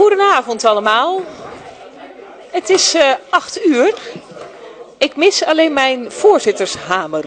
Goedenavond allemaal. Het is 8 uur. Ik mis alleen mijn voorzittershamer.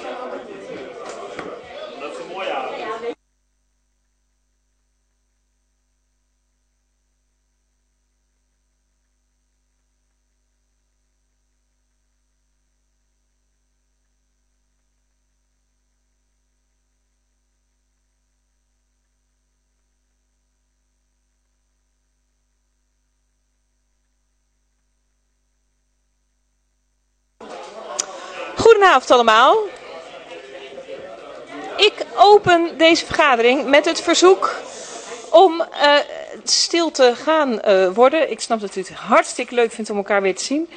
Goedenavond allemaal. Ik open deze vergadering met het verzoek om stil te gaan worden. Ik snap dat u het hartstikke leuk vindt om elkaar weer te zien.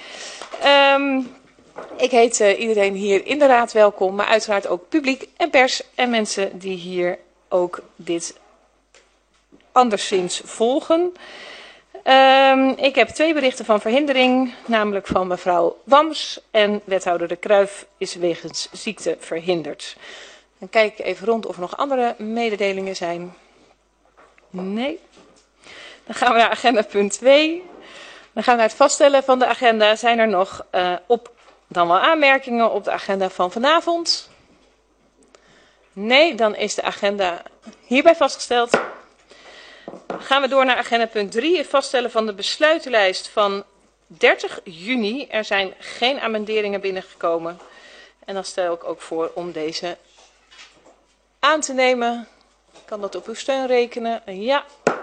Ik heet iedereen hier in de raad welkom, maar uiteraard ook publiek en pers en mensen die hier ook dit anderszins volgen. Ik heb 2 berichten van verhindering, namelijk van mevrouw Wams en wethouder De Kruijf is wegens ziekte verhinderd. Dan kijk ik even rond of er nog andere mededelingen zijn. Nee. Dan gaan we naar agenda punt 2. Dan gaan we naar het vaststellen van de agenda. Zijn er nog dan wel aanmerkingen op de agenda van vanavond? Nee, dan is de agenda hierbij vastgesteld. Dan gaan we door naar agenda punt 3, het vaststellen van de besluitenlijst van 30 juni. Er zijn geen amenderingen binnengekomen. En dan stel ik ook voor om deze aan te nemen. Ik kan dat op uw steun rekenen. Ja.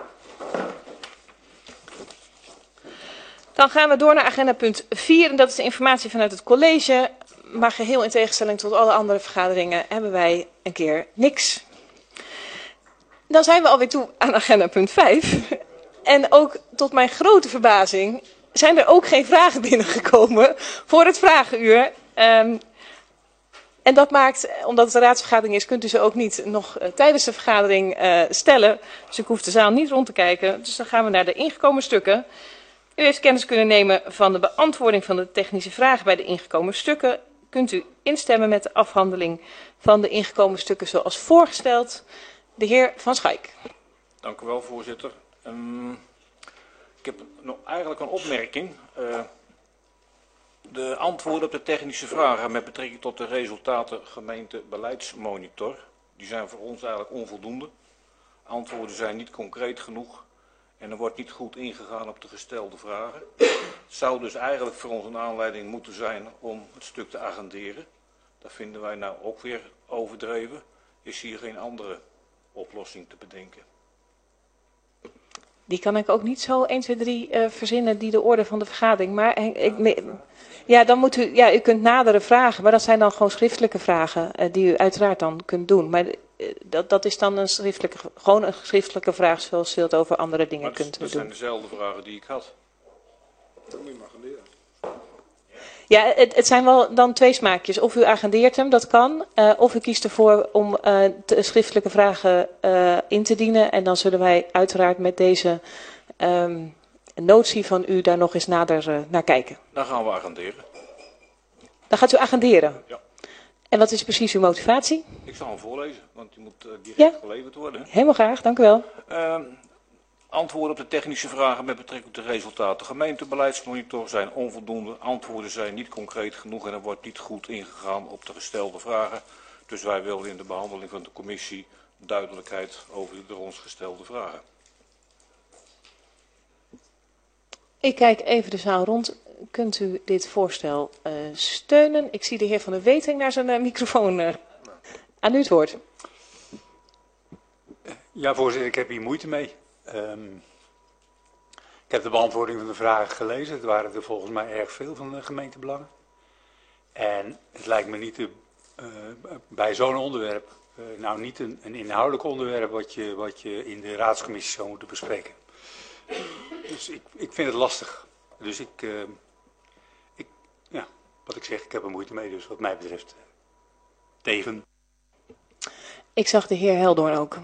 Dan gaan we door naar agenda punt 4 en dat is de informatie vanuit het college. Maar geheel in tegenstelling tot alle andere vergaderingen hebben wij een keer niks. Dan zijn we alweer toe aan agenda punt 5. En ook tot mijn grote verbazing zijn er ook geen vragen binnengekomen voor het vragenuur. En dat maakt, omdat het een raadsvergadering is, kunt u ze ook niet nog tijdens de vergadering stellen. Dus ik hoef de zaal niet rond te kijken. Dus dan gaan we naar de ingekomen stukken. U heeft kennis kunnen nemen van de beantwoording van de technische vragen bij de ingekomen stukken. Kunt u instemmen met de afhandeling van de ingekomen stukken zoals voorgesteld. De heer Van Schaik. Dank u wel, voorzitter. Ik heb eigenlijk een opmerking. De antwoorden op de technische vragen met betrekking tot de resultaten gemeentebeleidsmonitor, die zijn voor ons eigenlijk onvoldoende. Antwoorden zijn niet concreet genoeg en er wordt niet goed ingegaan op de gestelde vragen. Het zou dus eigenlijk voor ons een aanleiding moeten zijn om het stuk te agenderen. Dat vinden wij nou ook weer overdreven. Is hier geen andere oplossing te bedenken? Die kan ik ook niet zo 1, 2, 3 verzinnen die de orde van de vergadering. Maar ja, dan moet u, u kunt nadere vragen, maar dat zijn dan gewoon schriftelijke vragen die u uiteraard dan kunt doen. Maar dat is dan gewoon een schriftelijke vraag zoals u dat over andere dingen kunt doen. Dat zijn dezelfde vragen die ik had. Ja, het zijn wel dan 2 smaakjes. Of u agendeert hem, dat kan. Of u kiest ervoor om schriftelijke vragen in te dienen. En dan zullen wij uiteraard met deze notie van u daar nog eens nader naar kijken. Dan gaan we agenderen. Dan gaat u agenderen? Ja. En wat is precies uw motivatie? Ik zal hem voorlezen, want die moet direct geleverd worden. Hè? Helemaal graag, dank u wel. Antwoorden op de technische vragen met betrekking tot de resultaten gemeentebeleidsmonitor zijn onvoldoende. Antwoorden zijn niet concreet genoeg en er wordt niet goed ingegaan op de gestelde vragen. Dus wij willen in de behandeling van de commissie duidelijkheid over de door ons gestelde vragen. Ik kijk even de zaal rond. Kunt u dit voorstel steunen? Ik zie de heer Van der Wetering naar zijn microfoon. Aan u het woord. Ja, voorzitter, ik heb hier moeite mee. Ik heb de beantwoording van de vragen gelezen. Het waren er volgens mij erg veel van de gemeentebelangen. En het lijkt me niet bij zo'n onderwerp, nou niet een inhoudelijk onderwerp wat je in de raadscommissie zou moeten bespreken. Dus ik vind het lastig. Dus wat ik zeg, ik heb er moeite mee. Dus wat mij betreft tegen. Ik zag de heer Heldoorn ook.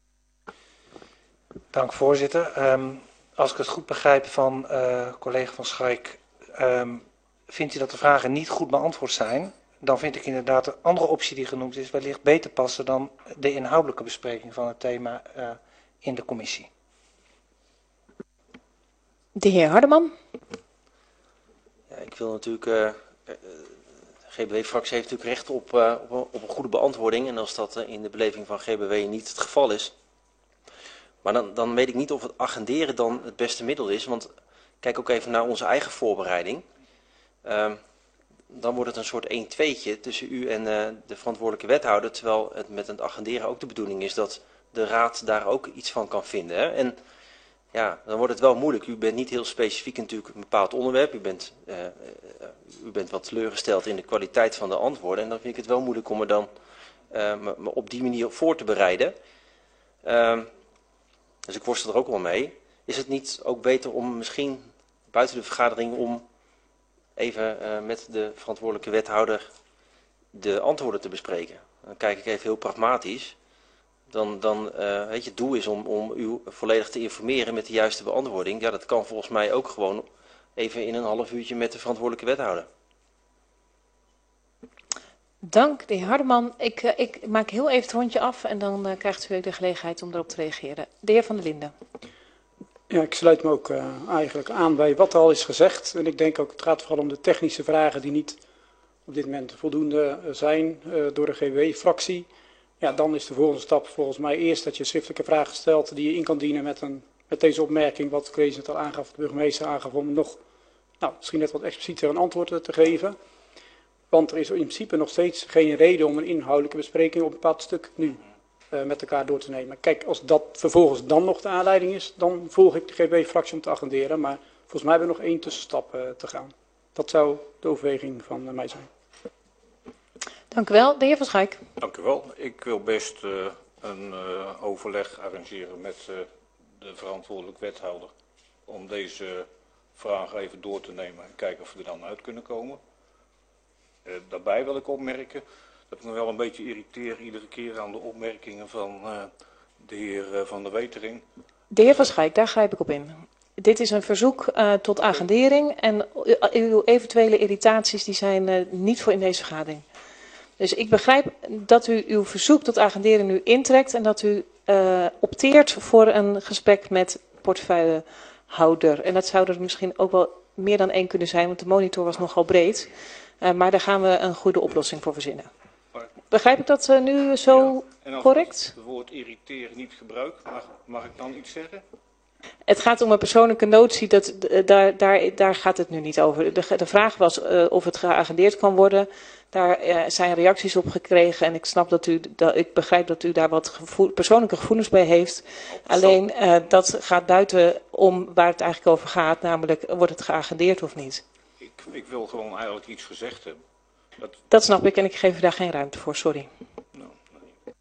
Dank voorzitter. Als ik het goed begrijp van collega Van Schaik, vindt u dat de vragen niet goed beantwoord zijn, dan vind ik inderdaad de andere optie die genoemd is wellicht beter passen dan de inhoudelijke bespreking van het thema in de commissie. De heer Hardeman. Ja, ik wil natuurlijk, de GBW-fractie heeft natuurlijk recht op een goede beantwoording. En als dat in de beleving van GBW niet het geval is. Maar dan weet ik niet of het agenderen dan het beste middel is. Want kijk ook even naar onze eigen voorbereiding. Dan wordt het een soort 1-2'tje tussen u en de verantwoordelijke wethouder. Terwijl het met het agenderen ook de bedoeling is dat de raad daar ook iets van kan vinden. Hè? En ja, dan wordt het wel moeilijk. U bent niet heel specifiek natuurlijk op een bepaald onderwerp. U bent wat teleurgesteld in de kwaliteit van de antwoorden. En dan vind ik het wel moeilijk om er dan me op die manier voor te bereiden. Dus ik worstel er ook wel mee. Is het niet ook beter om misschien buiten de vergadering om even met de verantwoordelijke wethouder de antwoorden te bespreken? Dan kijk ik even heel pragmatisch. Weet je, het doel is om u volledig te informeren met de juiste beantwoording. Ja, dat kan volgens mij ook gewoon even in een half uurtje met de verantwoordelijke wethouder. Dank, de heer Hardeman. Ik maak heel even het rondje af en dan krijgt u de gelegenheid om erop te reageren. De heer Van der Linden. Ja, ik sluit me ook eigenlijk aan bij wat er al is gezegd. En ik denk ook, het gaat vooral om de technische vragen die niet op dit moment voldoende zijn door de GBW-fractie. Ja, dan is de volgende stap volgens mij eerst dat je schriftelijke vragen stelt die je in kan dienen met deze opmerking, wat Chris net al aangaf, de burgemeester aangaf, om nog misschien net wat explicieter een antwoord te geven. Want er is in principe nog steeds geen reden om een inhoudelijke bespreking op een bepaald stuk nu met elkaar door te nemen. Kijk, als dat vervolgens dan nog de aanleiding is, dan volg ik de GB-fractie om te agenderen. Maar volgens mij hebben we nog 1 tussenstap te gaan. Dat zou de overweging van mij zijn. Dank u wel. De heer Van Schaik. Dank u wel. Ik wil best een overleg arrangeren met de verantwoordelijk wethouder. Om deze vragen even door te nemen en kijken of we er dan uit kunnen komen. Daarbij wil ik opmerken dat ik me wel een beetje irriteer iedere keer aan de opmerkingen van de heer Van der Wetering. De heer Van Schaik, daar grijp ik op in. Dit is een verzoek tot agendering en uw eventuele irritaties die zijn niet voor in deze vergadering. Dus ik begrijp dat u uw verzoek tot agenderen nu intrekt en dat u opteert voor een gesprek met portefeuillehouder. En dat zou er misschien ook wel meer dan 1 kunnen zijn, want de monitor was nogal breed. Maar daar gaan we een goede oplossing voor verzinnen. Begrijp ik dat nu zo correct? Als ik het woord irriteren niet gebruik, mag ik dan iets zeggen? Het gaat om een persoonlijke notie, daar gaat het nu niet over. De vraag was of het geagendeerd kan worden. Daar zijn reacties op gekregen en ik begrijp dat u daar wat persoonlijke gevoelens bij heeft. Alleen dat gaat buiten om waar het eigenlijk over gaat, namelijk wordt het geagendeerd of niet. Ik wil gewoon eigenlijk iets gezegd hebben. Dat snap ik en ik geef u daar geen ruimte voor, sorry. Nou, nee.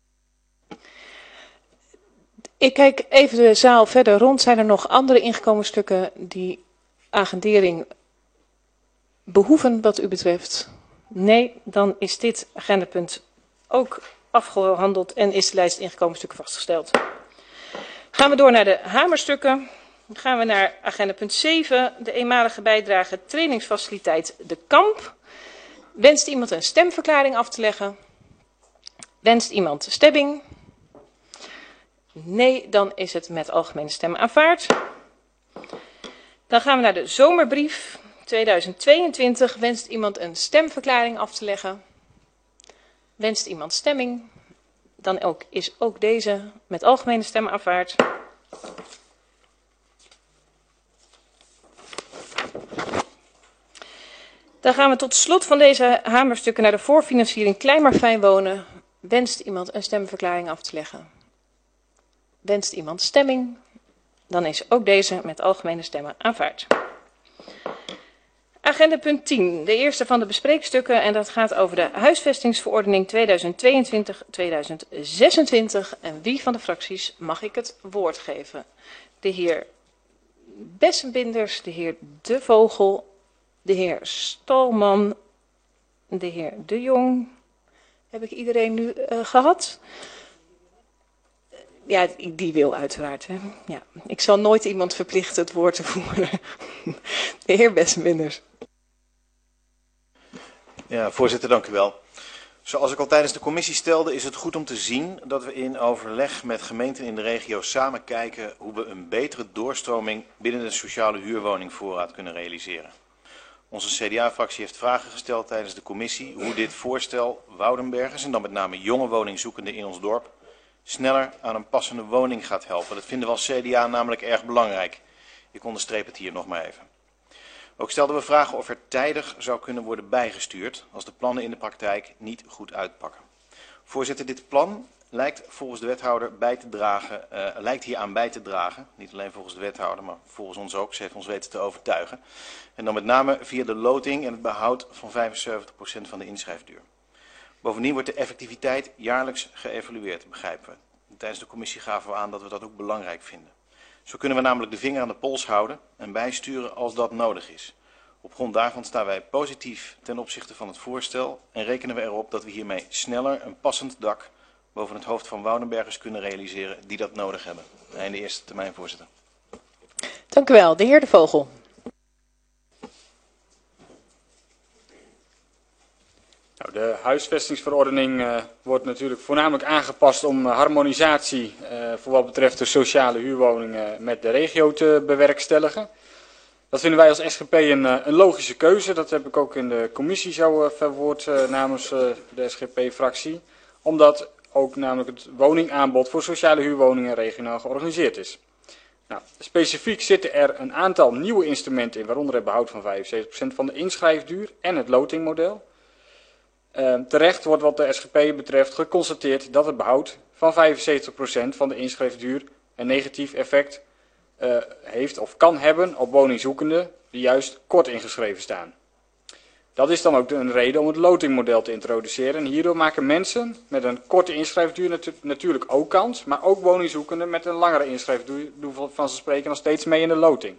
Ik kijk even de zaal verder rond. Zijn er nog andere ingekomenstukken die agendering behoeven wat u betreft? Nee, dan is dit agendapunt ook afgehandeld en is de lijst ingekomenstukken vastgesteld. Gaan we door naar de hamerstukken. Dan gaan we naar agendapunt 7, de eenmalige bijdrage trainingsfaciliteit De Kamp. Wenst iemand een stemverklaring af te leggen? Wenst iemand stemming? Nee, dan is het met algemene stemmen aanvaard. Dan gaan we naar de zomerbrief 2022. Wenst iemand een stemverklaring af te leggen? Wenst iemand stemming? Dan is ook deze met algemene stemmen aanvaard. Dan gaan we tot slot van deze hamerstukken naar de voorfinanciering klein maar fijn wonen. Wenst iemand een stemverklaring af te leggen? Wenst iemand stemming? Dan is ook deze met algemene stemmen aanvaard. Agenda punt 10, de eerste van de bespreekstukken en dat gaat over de huisvestingsverordening 2022-2026. En wie van de fracties mag ik het woord geven? De heer Bessenbinders, de heer De Vogel, de heer Stalman, de heer De Jong. Heb ik iedereen nu gehad? Ja, die wil uiteraard. Hè? Ja. Ik zal nooit iemand verplichten het woord te voeren. De heer Bessenbinders. Ja, voorzitter, dank u wel. Zoals ik al tijdens de commissie stelde, is het goed om te zien dat we in overleg met gemeenten in de regio samen kijken hoe we een betere doorstroming binnen de sociale huurwoningvoorraad kunnen realiseren. Onze CDA-fractie heeft vragen gesteld tijdens de commissie hoe dit voorstel Woudenbergers, en dan met name jonge woningzoekenden in ons dorp, sneller aan een passende woning gaat helpen. Dat vinden we als CDA namelijk erg belangrijk. Ik onderstreep het hier nog maar even. Ook stelden we vragen of er tijdig zou kunnen worden bijgestuurd als de plannen in de praktijk niet goed uitpakken. Voorzitter, dit plan lijkt volgens de wethouder lijkt hieraan bij te dragen. Niet alleen volgens de wethouder, maar volgens ons ook. Ze heeft ons weten te overtuigen. En dan met name via de loting en het behoud van 75% van de inschrijfduur. Bovendien wordt de effectiviteit jaarlijks geëvalueerd, begrijpen we. Tijdens de commissie gaven we aan dat we dat ook belangrijk vinden. Zo kunnen we namelijk de vinger aan de pols houden en bijsturen als dat nodig is. Op grond daarvan staan wij positief ten opzichte van het voorstel en rekenen we erop dat we hiermee sneller een passend dak boven het hoofd van Woudenbergers kunnen realiseren die dat nodig hebben. Einde de eerste termijn, voorzitter. Dank u wel. De heer De Vogel. Nou, de huisvestingsverordening wordt natuurlijk voornamelijk aangepast om harmonisatie voor wat betreft de sociale huurwoningen met de regio te bewerkstelligen. Dat vinden wij als SGP een logische keuze. Dat heb ik ook in de commissie zo verwoord namens de SGP-fractie. Omdat ook namelijk het woningaanbod voor sociale huurwoningen regionaal georganiseerd is. Nou, specifiek zitten er een aantal nieuwe instrumenten in, waaronder het behoud van 75% van de inschrijfduur en het lotingmodel. Terecht wordt wat de SGP betreft geconstateerd dat het behoud van 75% van de inschrijfduur een negatief effect heeft of kan hebben op woningzoekenden die juist kort ingeschreven staan. Dat is dan ook een reden om het lotingmodel te introduceren. En hierdoor maken mensen met een korte inschrijfduur natuurlijk ook kans, maar ook woningzoekenden met een langere inschrijfduur doen van ze spreken nog steeds mee in de loting.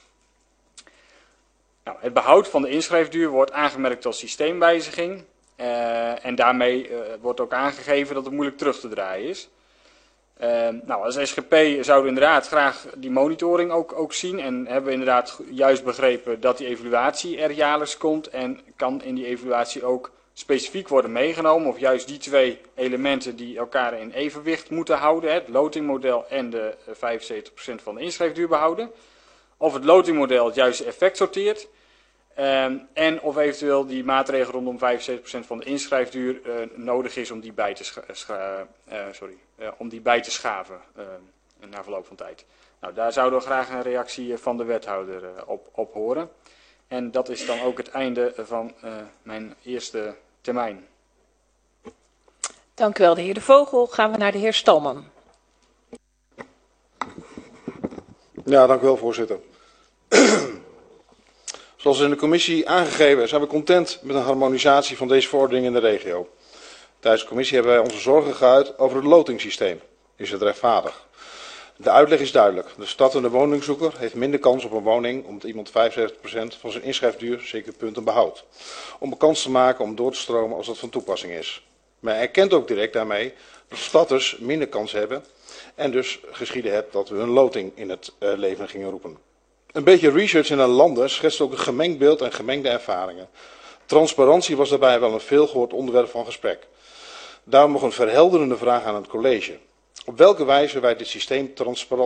Nou, het behoud van de inschrijfduur wordt aangemerkt als systeemwijziging. En daarmee wordt ook aangegeven dat het moeilijk terug te draaien is. Nou, als SGP zouden we inderdaad graag die monitoring ook zien. En hebben we inderdaad juist begrepen dat die evaluatie er jaarlijks komt. En kan in die evaluatie ook specifiek worden meegenomen. Of juist die twee elementen die elkaar in evenwicht moeten houden. Het lotingmodel en de 75% van de inschrijfduur behouden. Of het lotingmodel het juiste effect sorteert. En of eventueel die maatregel rondom 75% van de inschrijfduur nodig is om die bij te schaven na verloop van tijd. Nou, daar zouden we graag een reactie van de wethouder op horen. En dat is dan ook het einde van mijn eerste termijn. Dank u wel, de heer De Vogel. Gaan we naar de heer Stalman. Ja, dank u wel, voorzitter. Zoals in de commissie aangegeven zijn we content met een harmonisatie van deze verordening in de regio. Tijdens de commissie hebben wij onze zorgen geuit over het lotingssysteem. Is het rechtvaardig? De uitleg is duidelijk. De stad en de woningzoeker heeft minder kans op een woning omdat iemand 75% van zijn inschrijfduur zeker punten behoudt. Om een kans te maken om door te stromen als dat van toepassing is. Maar hij erkent ook direct daarmee dat starters minder kans hebben en dus geschieden het dat we hun loting in het leven gingen roepen. Een beetje research in de landen schetst ook een gemengd beeld en gemengde ervaringen. Transparantie was daarbij wel een veelgehoord onderwerp van gesprek. Daarom nog een verhelderende vraag aan het college. Op welke wijze dit systeem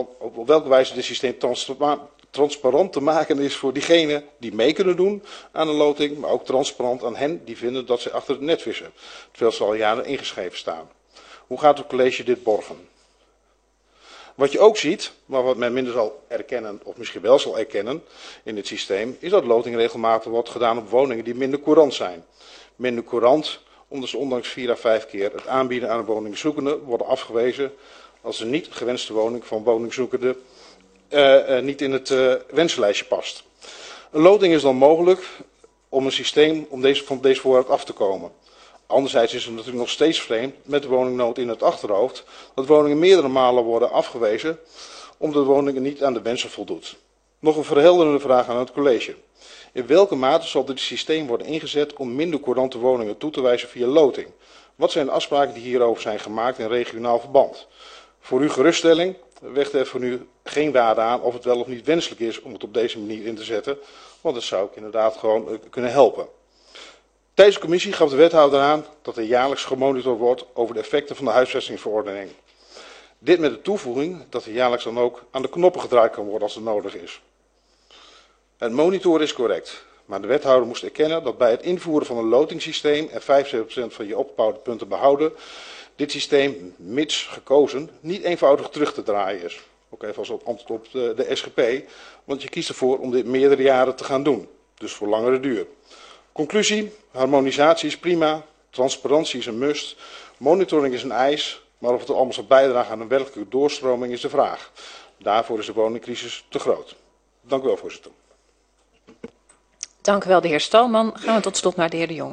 transparant te maken is voor diegenen die mee kunnen doen aan een loting, maar ook transparant aan hen die vinden dat ze achter het net vissen, terwijl ze al jaren ingeschreven staan. Hoe gaat het college dit borgen? Wat je ook ziet, maar wat men minder zal erkennen, of misschien wel zal erkennen in dit systeem, is dat loting regelmatig wordt gedaan op woningen die minder courant zijn. Minder courant, omdat ze ondanks 4 à 5 keer het aanbieden aan een woningzoekende worden afgewezen als een niet gewenste woning van woningzoekende niet in het wensenlijstje past. Een loting is dan mogelijk om een systeem van deze voorraad af te komen. Anderzijds is het natuurlijk nog steeds vreemd met de woningnood in het achterhoofd dat woningen meerdere malen worden afgewezen omdat de woning niet aan de wensen voldoet. Nog een verhelderende vraag aan het college. In welke mate zal dit systeem worden ingezet om minder courante woningen toe te wijzen via loting? Wat zijn de afspraken die hierover zijn gemaakt in regionaal verband? Voor uw geruststelling weegt er voor nu geen waarde aan of het wel of niet wenselijk is om het op deze manier in te zetten, want dat zou ook inderdaad gewoon kunnen helpen. Tijdens de commissie gaf de wethouder aan dat er jaarlijks gemonitord wordt over de effecten van de huisvestingsverordening. Dit met de toevoeging dat er jaarlijks dan ook aan de knoppen gedraaid kan worden als het nodig is. Het monitoren is correct, maar de wethouder moest erkennen dat bij het invoeren van een lotingssysteem en 75% van je opgebouwde punten behouden, dit systeem, mits gekozen, niet eenvoudig terug te draaien is. Ook even als antwoord op de SGP, want je kiest ervoor om dit meerdere jaren te gaan doen, dus voor langere duur. Conclusie, harmonisatie is prima, transparantie is een must, monitoring is een eis, maar of het allemaal zal bijdragen aan een werkelijke doorstroming is de vraag. Daarvoor is de woningcrisis te groot. Dank u wel, voorzitter. Dank u wel, de heer Stalman. Gaan we tot slot naar de heer De Jong.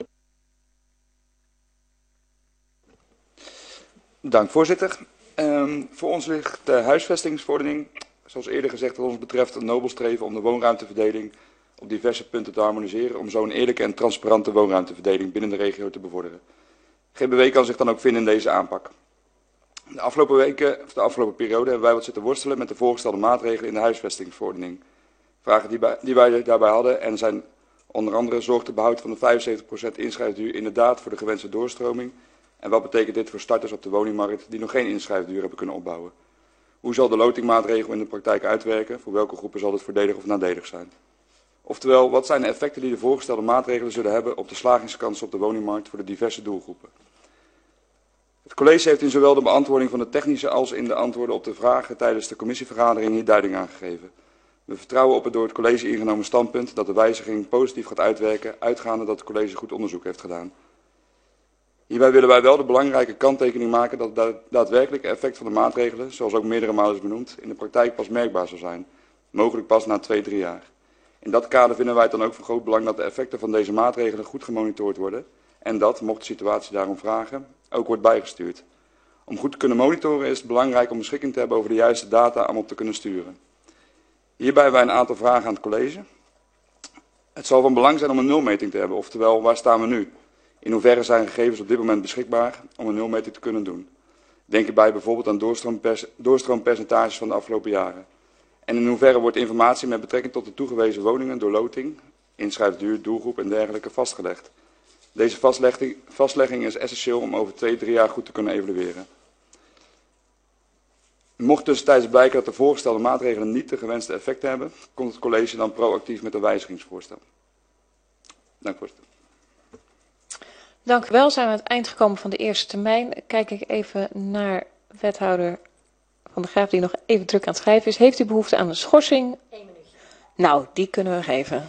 Dank, voorzitter. Voor ons ligt de huisvestingsverordening, zoals eerder gezegd, wat ons betreft een nobel streven om de woonruimteverdeling op diverse punten te harmoniseren, om zo een eerlijke en transparante woonruimteverdeling binnen de regio te bevorderen. GBW kan zich dan ook vinden in deze aanpak. De afgelopen weken, of de afgelopen periode, hebben wij wat zitten worstelen met de voorgestelde maatregelen in de huisvestingsverordening. Vragen die wij daarbij hadden en zijn onder andere zorgt de behoud van de 75% inschrijfduur inderdaad voor de gewenste doorstroming. En wat betekent dit voor starters op de woningmarkt die nog geen inschrijfduur hebben kunnen opbouwen? Hoe zal de lotingmaatregel in de praktijk uitwerken? Voor welke groepen zal dit voordelig of nadelig zijn? Oftewel, wat zijn de effecten die de voorgestelde maatregelen zullen hebben op de slagingskansen op de woningmarkt voor de diverse doelgroepen? Het college heeft in zowel de beantwoording van de technische als in de antwoorden op de vragen tijdens de commissievergadering hier duiding aan gegeven. We vertrouwen op het door het college ingenomen standpunt dat de wijziging positief gaat uitwerken, uitgaande dat het college goed onderzoek heeft gedaan. Hierbij willen wij wel de belangrijke kanttekening maken dat het daadwerkelijke effect van de maatregelen, zoals ook meerdere malen is benoemd, in de praktijk pas merkbaar zal zijn, mogelijk pas na 2-3 jaar. In dat kader vinden wij het dan ook van groot belang dat de effecten van deze maatregelen goed gemonitord worden en dat, mocht de situatie daarom vragen, ook wordt bijgestuurd. Om goed te kunnen monitoren is het belangrijk om beschikking te hebben over de juiste data om op te kunnen sturen. Hierbij hebben wij een aantal vragen aan het college. Het zal van belang zijn om een nulmeting te hebben, oftewel waar staan we nu? In hoeverre zijn gegevens op dit moment beschikbaar om een nulmeting te kunnen doen? Denk hierbij bijvoorbeeld aan doorstroompercentages van de afgelopen jaren. En in hoeverre wordt informatie met betrekking tot de toegewezen woningen door loting, inschrijfduur, doelgroep en dergelijke vastgelegd. Deze vastlegging is essentieel om over 2-3 jaar goed te kunnen evalueren. Mocht tussentijds blijken dat de voorgestelde maatregelen niet de gewenste effecten hebben, komt het college dan proactief met een wijzigingsvoorstel. Dank, voorzitter. Dank u wel. Zijn we aan het eind gekomen van de eerste termijn. Kijk ik even naar wethouder Van der Graaf die nog even druk aan het schrijven is. Heeft u behoefte aan een schorsing? 1 minuutje. Nou, die kunnen we geven.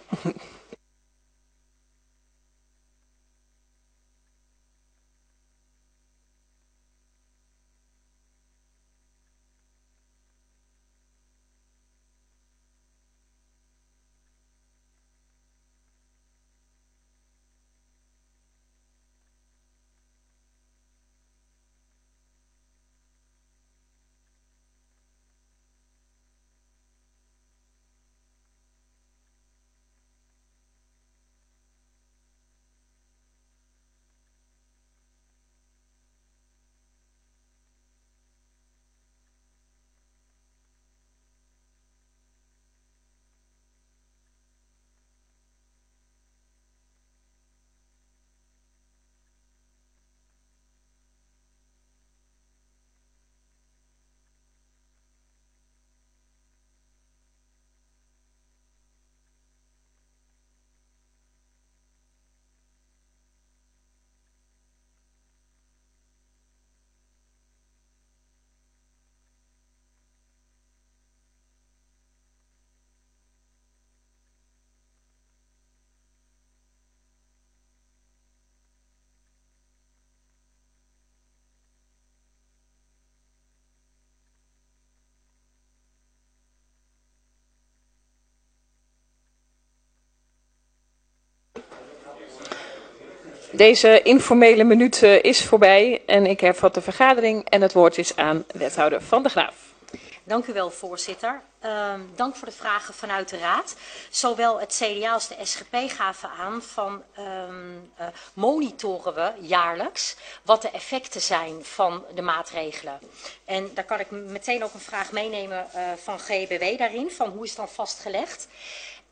Deze informele minuut is voorbij en ik hervat de vergadering en het woord is aan wethouder Van der Graaf. Dank u wel, voorzitter. Dank voor de vragen vanuit de Raad. Zowel het CDA als de SGP gaven aan van monitoren we jaarlijks wat de effecten zijn van de maatregelen. En daar kan ik meteen ook een vraag meenemen van GBW daarin, van hoe is het dan vastgelegd.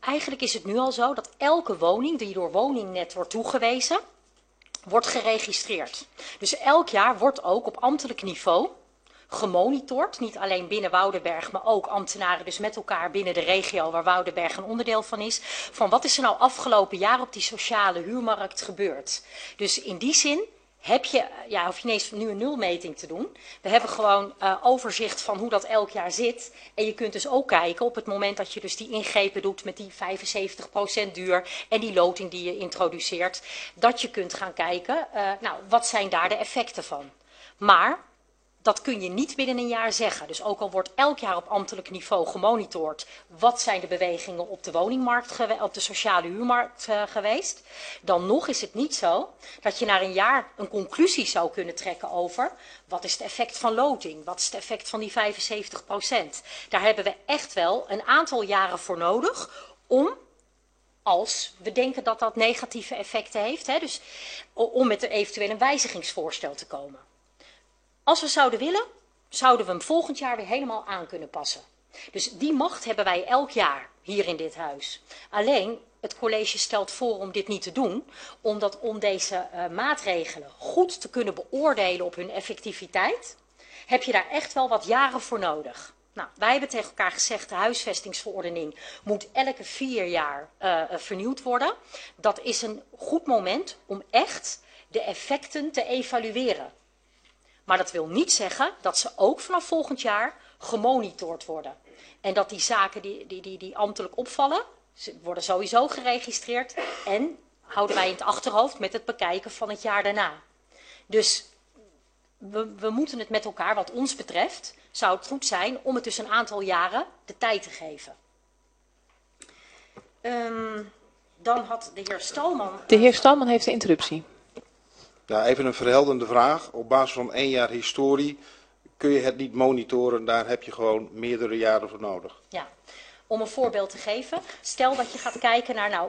Eigenlijk is het nu al zo dat elke woning die door Woningnet wordt toegewezen, wordt geregistreerd. Dus elk jaar wordt ook op ambtelijk niveau gemonitord, niet alleen binnen Woudenberg, maar ook ambtenaren dus met elkaar binnen de regio waar Woudenberg een onderdeel van is, van wat is er nou afgelopen jaar op die sociale huurmarkt gebeurd. Dus in die zin hoef je niet eens nu een nulmeting te doen. We hebben gewoon overzicht van hoe dat elk jaar zit. En je kunt dus ook kijken op het moment dat je dus die ingrepen doet met die 75% duur en die loting die je introduceert, dat je kunt gaan kijken, wat zijn daar de effecten van. Maar dat kun je niet binnen een jaar zeggen. Dus ook al wordt elk jaar op ambtelijk niveau gemonitord, wat zijn de bewegingen op de woningmarkt, op de sociale huurmarkt geweest, dan nog is het niet zo dat je na een jaar een conclusie zou kunnen trekken over wat is het effect van loting, wat is het effect van die 75%. Daar hebben we echt wel een aantal jaren voor nodig om, als we denken dat dat negatieve effecten heeft, dus om met eventueel een wijzigingsvoorstel te komen. Als we zouden willen, zouden we hem volgend jaar weer helemaal aan kunnen passen. Dus die macht hebben wij elk jaar hier in dit huis. Alleen, het college stelt voor om dit niet te doen, omdat om deze maatregelen goed te kunnen beoordelen op hun effectiviteit, heb je daar echt wel wat jaren voor nodig. Nou, wij hebben tegen elkaar gezegd, de huisvestingsverordening moet elke 4 jaar vernieuwd worden. Dat is een goed moment om echt de effecten te evalueren. Maar dat wil niet zeggen dat ze ook vanaf volgend jaar gemonitord worden. En dat die zaken die ambtelijk opvallen, worden sowieso geregistreerd. En houden wij in het achterhoofd met het bekijken van het jaar daarna. Dus we moeten het met elkaar, wat ons betreft, zou het goed zijn om het dus een aantal jaren de tijd te geven. Dan had de heer Stalman... De heer Stalman heeft de interruptie. Ja, even een verhelderende vraag. Op basis van 1 jaar historie kun je het niet monitoren. Daar heb je gewoon meerdere jaren voor nodig. Ja, om een voorbeeld te geven. Stel dat je gaat kijken naar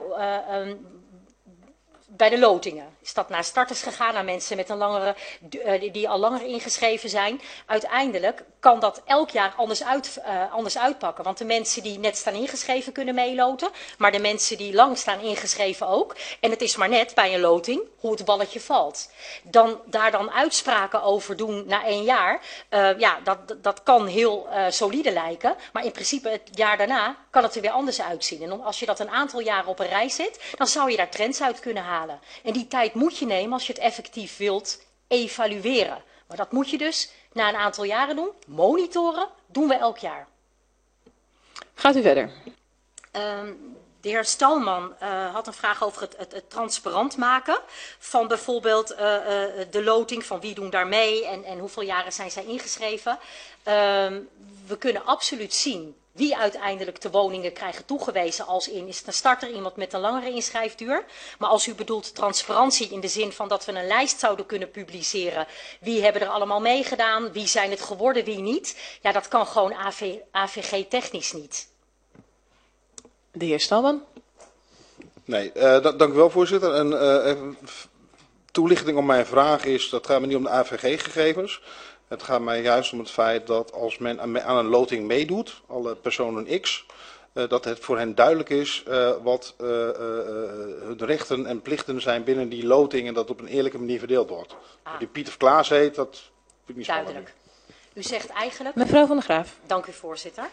bij de lotingen. Is dat naar starters gegaan, naar mensen met een langere, die al langer ingeschreven zijn. Uiteindelijk kan dat elk jaar anders uitpakken. Want de mensen die net staan ingeschreven kunnen meeloten. Maar de mensen die lang staan ingeschreven ook. En het is maar net bij een loting hoe het balletje valt. Daar dan uitspraken over doen na 1 jaar. Dat kan heel solide lijken. Maar in principe het jaar daarna kan het er weer anders uitzien. En als je dat een aantal jaren op een rij zet, dan zou je daar trends uit kunnen halen. En die tijd moet je nemen als je het effectief wilt evalueren. Maar dat moet je dus na een aantal jaren doen. Monitoren doen we elk jaar. Gaat u verder. De heer Stalman had een vraag over het transparant maken van bijvoorbeeld de loting, van wie doen daar mee en hoeveel jaren zijn zij ingeschreven. We kunnen absoluut zien wie uiteindelijk de woningen krijgen toegewezen als is het een starter, iemand met een langere inschrijfduur. Maar als u bedoelt transparantie in de zin van dat we een lijst zouden kunnen publiceren. Wie hebben er allemaal meegedaan, wie zijn het geworden, wie niet. Ja, dat kan gewoon AVG technisch niet. De heer Stalman. Nee, dank u wel, voorzitter. Even toelichting op mijn vraag is, dat gaat me niet om de AVG-gegevens. Het gaat mij juist om het feit dat als men aan een loting meedoet, alle personen X, dat het voor hen duidelijk is wat hun rechten en plichten zijn binnen die loting en dat op een eerlijke manier verdeeld wordt. Die Piet of Klaas heet, dat vind ik niet spannend. Duidelijk. U zegt eigenlijk... Mevrouw van der Graaf. Dank u, voorzitter.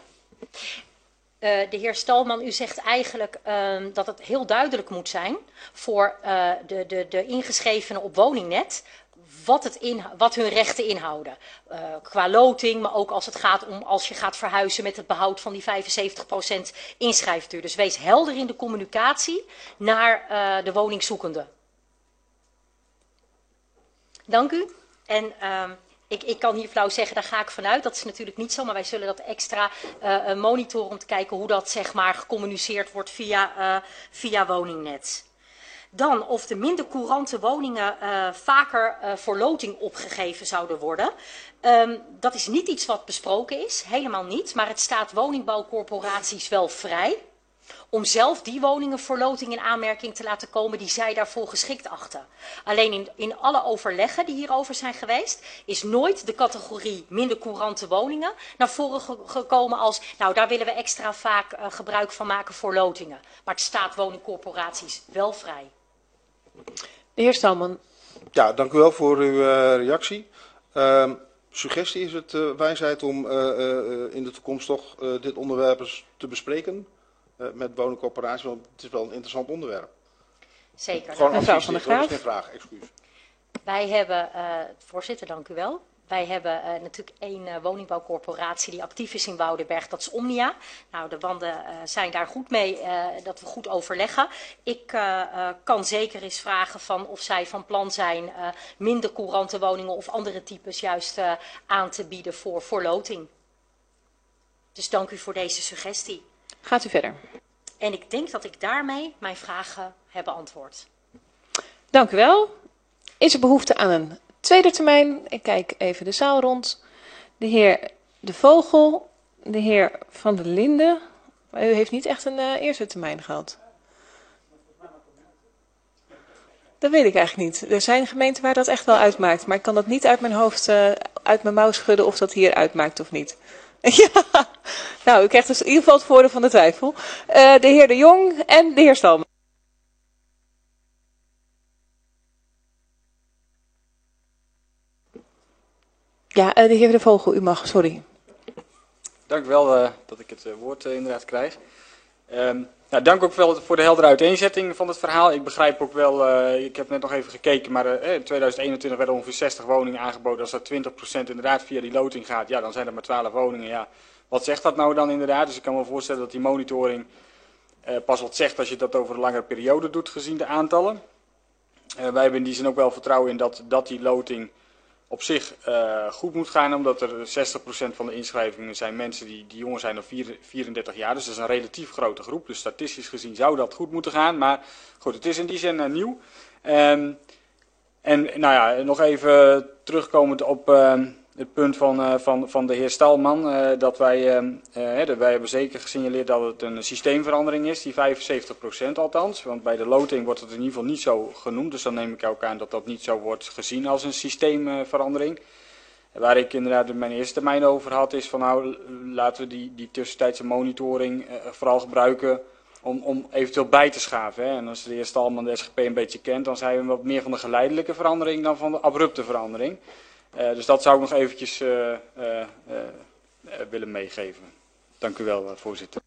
De heer Stalman, u zegt eigenlijk dat het heel duidelijk moet zijn voor de ingeschrevenen op Woningnet wat hun rechten inhouden. Qua loting, maar ook als het gaat om als je gaat verhuizen met het behoud van die 75% inschrijfduur. Dus wees helder in de communicatie naar de woningzoekende. Dank u. En ik kan hier flauw zeggen, daar ga ik vanuit. Dat is natuurlijk niet zo, maar wij zullen dat extra monitoren om te kijken hoe dat zeg maar gecommuniceerd wordt via Woningnet. Dan of de minder courante woningen vaker voor loting opgegeven zouden worden. Dat is niet iets wat besproken is, helemaal niet. Maar het staat woningbouwcorporaties wel vrij om zelf die woningen voor loting in aanmerking te laten komen die zij daarvoor geschikt achten. Alleen in alle overleggen die hierover zijn geweest, is nooit de categorie minder courante woningen naar voren gekomen als, nou daar willen we extra vaak gebruik van maken voor lotingen. Maar het staat woningcorporaties wel vrij. De heer Stalman. Ja, dank u wel voor uw reactie. Suggestie, is het wijsheid om in de toekomst toch dit onderwerp eens te bespreken met woningcorporaties, want het is wel een interessant onderwerp. Zeker. Gewoon Mevrouw advies, van der dat is Graaf. geen vraag, excuus. Wij hebben, voorzitter, dank u wel. Wij hebben natuurlijk één woningbouwcorporatie die actief is in Woudenberg, dat is Omnia. Nou, de wanden zijn daar goed mee, dat we goed overleggen. Ik kan zeker eens vragen van of zij van plan zijn minder courante woningen of andere types juist aan te bieden voor loting. Dus dank u voor deze suggestie. Gaat u verder. En ik denk dat ik daarmee mijn vragen heb beantwoord. Dank u wel. Is er behoefte aan een tweede termijn? Ik kijk even de zaal rond. De heer De Vogel, de heer Van der Linden. Maar u heeft niet echt een eerste termijn gehad. Dat weet ik eigenlijk niet. Er zijn gemeenten waar dat echt wel uitmaakt. Maar ik kan dat niet uit mijn hoofd, uit mijn mouw schudden of dat hier uitmaakt of niet. Ja, nou, u krijgt dus in ieder geval het voordeel van de twijfel. De heer De Jong en de heer Stalman. Ja, de heer De Vogel, u mag, sorry. Dank u wel dat ik het woord inderdaad krijg. Nou, dank ook wel voor de heldere uiteenzetting van het verhaal. Ik begrijp ook wel, ik heb net nog even gekeken, maar in 2021 werden ongeveer 60 woningen aangeboden. Als dat 20% inderdaad via die loting gaat, ja, dan zijn er maar 12 woningen. Ja, wat zegt dat nou dan inderdaad? Dus ik kan me voorstellen dat die monitoring pas wat zegt als je dat over een langere periode doet, gezien de aantallen. Wij hebben in die zin ook wel vertrouwen in dat die loting op zich goed moet gaan, omdat er 60% van de inschrijvingen zijn mensen die jonger zijn dan 34 jaar. Dus dat is een relatief grote groep. Dus statistisch gezien zou dat goed moeten gaan. Maar goed, het is in die zin nieuw. En nou ja, nog even terugkomend op het punt van de heer Stalman. Dat wij hebben zeker gesignaleerd dat het een systeemverandering is, die 75% althans. Want bij de loting wordt het in ieder geval niet zo genoemd. Dus dan neem ik ook aan dat dat niet zo wordt gezien als een systeemverandering. Waar ik inderdaad mijn eerste termijn over had, is van nou, laten we die tussentijdse monitoring vooral gebruiken om eventueel bij te schaven. Hè. En als de heer Stalman de SGP een beetje kent, dan zijn we wat meer van de geleidelijke verandering dan van de abrupte verandering. Dus dat zou ik nog eventjes willen meegeven. Dank u wel, voorzitter.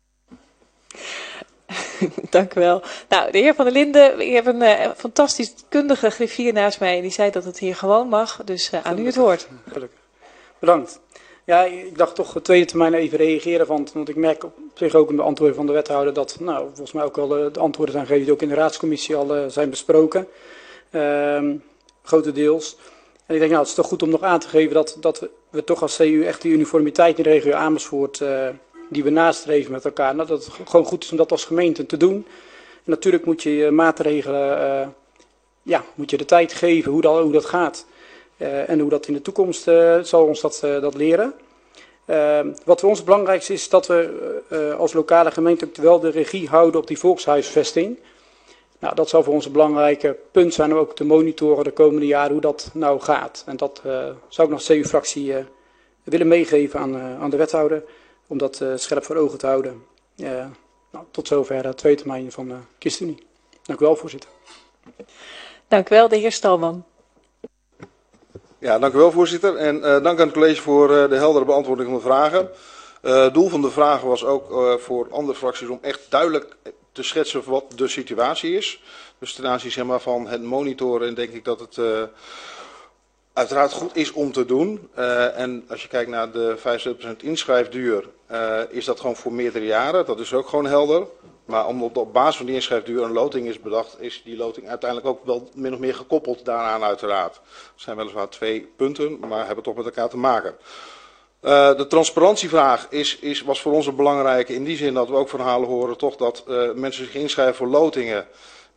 Dank u wel. Nou, de heer Van der Linden, ik heb een fantastisch kundige griffier naast mij en die zei dat het hier gewoon mag. Dus aan u het woord. Gelukkig. Bedankt. Ja, ik dacht toch de tweede termijn even reageren, want ik merk op zich ook in de antwoorden van de wethouder dat, nou, volgens mij ook wel de antwoorden zijn gegeven die ook in de raadscommissie al zijn besproken. Grotendeels. En ik denk, nou, het is toch goed om nog aan te geven dat we toch als CU echt die uniformiteit in de regio Amersfoort, die we nastreven met elkaar, nou, dat het gewoon goed is om dat als gemeente te doen. En natuurlijk moet je maatregelen, moet je de tijd geven hoe dat gaat. En hoe dat in de toekomst zal ons dat leren. Wat voor ons het belangrijkste is dat we als lokale gemeente ook wel de regie houden op die volkshuisvesting. Nou, dat zal voor ons een belangrijke punt zijn om ook te monitoren de komende jaren hoe dat nou gaat. En dat zou ik nog als CU-fractie willen meegeven aan de wethouder, om dat scherp voor ogen te houden. Nou, tot zover de tweede termijn van ChristenUnie. Dank u wel, voorzitter. Dank u wel, de heer Stalman. Ja, dank u wel, voorzitter. En dank aan het college voor de heldere beantwoording van de vragen. Het doel van de vragen was ook voor andere fracties om echt duidelijk te schetsen wat de situatie is. Dus ten aanzien zeg maar, van het monitoren denk ik dat het uiteraard goed is om te doen. En als je kijkt naar de 75% inschrijfduur, is dat gewoon voor meerdere jaren. Dat is ook gewoon helder. Maar omdat op basis van die inschrijfduur een loting is bedacht, is die loting uiteindelijk ook wel min of meer gekoppeld daaraan uiteraard. Er zijn weliswaar 2 punten, maar hebben toch met elkaar te maken. De transparantievraag was voor ons een belangrijke in die zin dat we ook verhalen horen toch dat mensen zich inschrijven voor lotingen.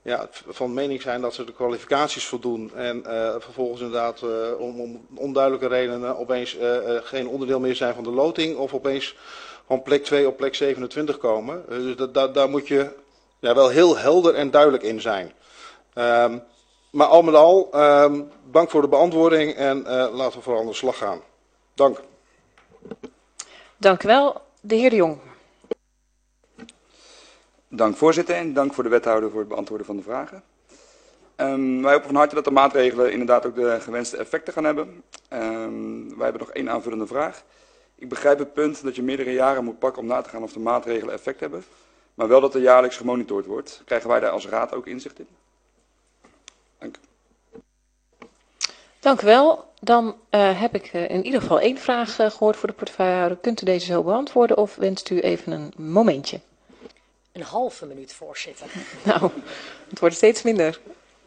van mening zijn dat ze de kwalificaties voldoen en vervolgens inderdaad om onduidelijke redenen opeens geen onderdeel meer zijn van de loting of opeens van plek 2 op plek 27 komen. Dus daar moet je wel heel helder en duidelijk in zijn. Maar al met al, dank voor de beantwoording en laten we vooral aan de slag gaan. Dank. Dank u wel. De heer De Jong. Dank voorzitter en dank voor de wethouder voor het beantwoorden van de vragen. Wij hopen van harte dat de maatregelen inderdaad ook de gewenste effecten gaan hebben. Wij hebben nog 1 aanvullende vraag. Ik begrijp het punt dat je meerdere jaren moet pakken om na te gaan of de maatregelen effect hebben. Maar wel dat er jaarlijks gemonitord wordt. Krijgen wij daar als raad ook inzicht in? Dank. Dank u wel. Dan heb ik in ieder geval 1 vraag gehoord voor de portefeuillehouder. Kunt u deze zo beantwoorden of wenst u even een momentje? Een halve minuut, voorzitter. Nou, het wordt steeds minder.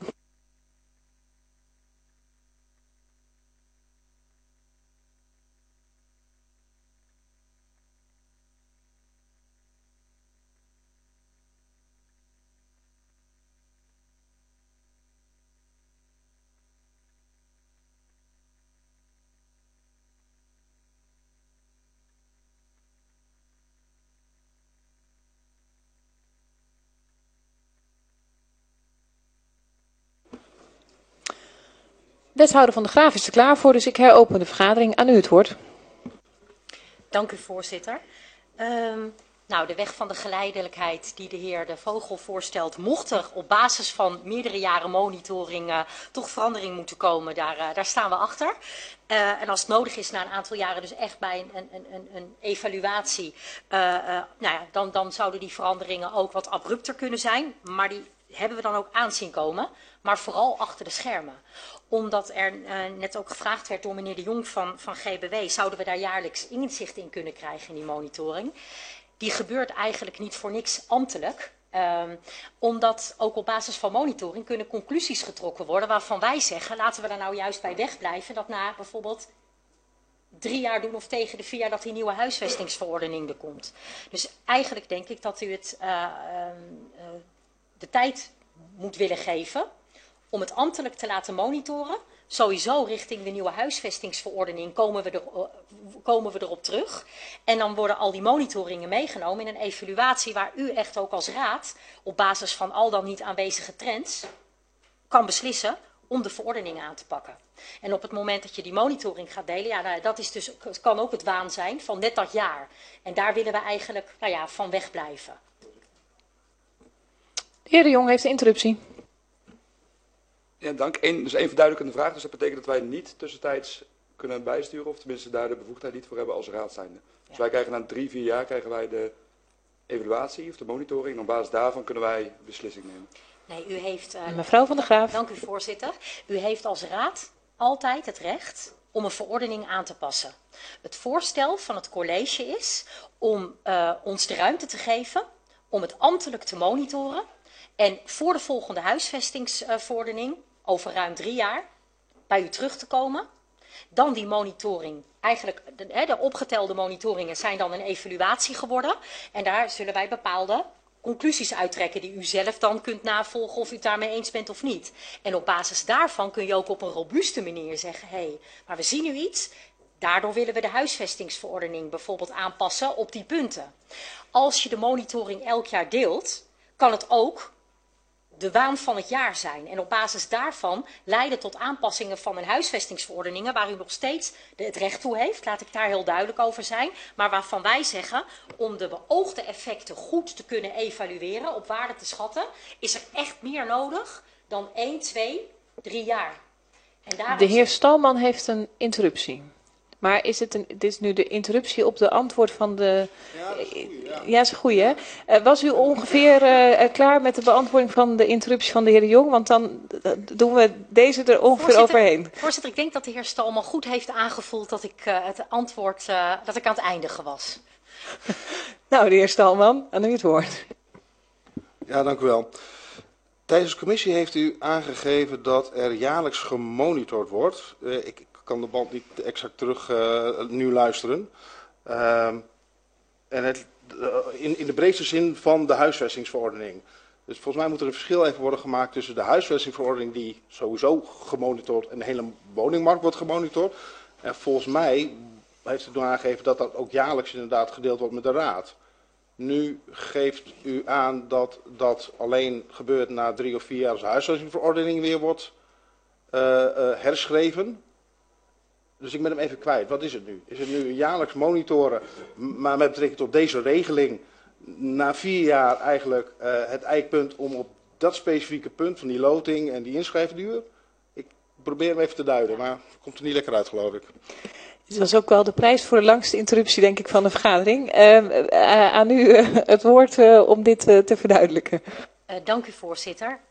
Wethouder Van der Graaf is er klaar voor, dus ik heropen de vergadering. Aan u het woord. Dank u, voorzitter. Nou, de weg van de geleidelijkheid die de heer De Vogel voorstelt, mocht er op basis van meerdere jaren monitoring toch verandering moeten komen, daar staan we achter. En als het nodig is na een aantal jaren dus echt bij een evaluatie, dan zouden die veranderingen ook wat abrupter kunnen zijn. Maar die hebben we dan ook aanzien komen, maar vooral achter de schermen. Omdat er net ook gevraagd werd door meneer De Jong van GBW, zouden we daar jaarlijks inzicht in kunnen krijgen in die monitoring. Die gebeurt eigenlijk niet voor niks ambtelijk. Omdat ook op basis van monitoring kunnen conclusies getrokken worden waarvan wij zeggen, laten we daar nou juist bij wegblijven dat na bijvoorbeeld 3 jaar doen of tegen de 4 jaar dat die nieuwe huisvestingsverordening er komt. Dus eigenlijk denk ik dat u het de tijd moet willen geven om het ambtelijk te laten monitoren. Sowieso richting de nieuwe huisvestingsverordening komen we erop terug. En dan worden al die monitoringen meegenomen in een evaluatie waar u echt ook als raad op basis van al dan niet aanwezige trends kan beslissen om de verordening aan te pakken. En op het moment dat je die monitoring gaat delen, ja, dat is dus, het kan ook het waan zijn van net dat jaar. En daar willen we eigenlijk van wegblijven. De heer De Jong heeft de interruptie. Ja, dank. Dus één verduidelijkende vraag. Dus dat betekent dat wij niet tussentijds kunnen bijsturen, of tenminste daar de bevoegdheid niet voor hebben als raad zijnde. Dus wij krijgen na 3-4 jaar krijgen wij de evaluatie of de monitoring. En op basis daarvan kunnen wij beslissing nemen. Nee, u heeft... Mevrouw Van der Graaf. Dank u, voorzitter. U heeft als raad altijd het recht om een verordening aan te passen. Het voorstel van het college is om ons de ruimte te geven om het ambtelijk te monitoren. En voor de volgende huisvestingsverordening, over ruim 3 jaar, bij u terug te komen. Dan die monitoring, eigenlijk de opgetelde monitoringen zijn dan een evaluatie geworden. En daar zullen wij bepaalde conclusies uittrekken die u zelf dan kunt navolgen of u het daarmee eens bent of niet. En op basis daarvan kun je ook op een robuuste manier zeggen, hé, maar we zien nu iets, daardoor willen we de huisvestingsverordening bijvoorbeeld aanpassen op die punten. Als je de monitoring elk jaar deelt, kan het ook de waan van het jaar zijn. En op basis daarvan leiden tot aanpassingen van een huisvestingsverordeningen waar u nog steeds het recht toe heeft, laat ik daar heel duidelijk over zijn, maar waarvan wij zeggen, om de beoogde effecten goed te kunnen evalueren, op waarde te schatten, is er echt meer nodig dan 1, 2, 3 jaar. En de heer Stalman heeft een interruptie. Maar dit is nu de interruptie op de antwoord van de... Ja, dat is een goeie, ja. Ja, dat is een goeie, hè? Was u ongeveer klaar met de beantwoording van de interruptie van de heer De Jong? Want dan doen we deze er ongeveer overheen. Voorzitter, ik denk dat de heer Stalman goed heeft aangevoeld dat ik het antwoord dat ik aan het eindigen was. Nou, de heer Stalman, aan u het woord. Ja, dank u wel. Tijdens de commissie heeft u aangegeven dat er jaarlijks gemonitord wordt. Ik kan de band niet exact terug nu luisteren. En in de breedste zin van de huisvestingsverordening. Dus volgens mij moet er een verschil even worden gemaakt tussen de huisvestingverordening die sowieso gemonitord en de hele woningmarkt wordt gemonitord. En volgens mij heeft u aangegeven dat dat ook jaarlijks inderdaad gedeeld wordt met de Raad. Nu geeft u aan dat dat alleen gebeurt na 3 of 4 jaar als de huisvestingverordening weer wordt herschreven. Dus ik ben hem even kwijt. Wat is het nu? Is het nu een jaarlijks monitoren, maar met betrekking tot deze regeling, na 4 jaar eigenlijk het eikpunt om op dat specifieke punt van die loting en die inschrijfduur? Ik probeer hem even te duiden, maar het komt er niet lekker uit, geloof ik. Dit was ook wel de prijs voor de langste interruptie, denk ik, van de vergadering. Aan u het woord om dit te verduidelijken. Dank u, voorzitter.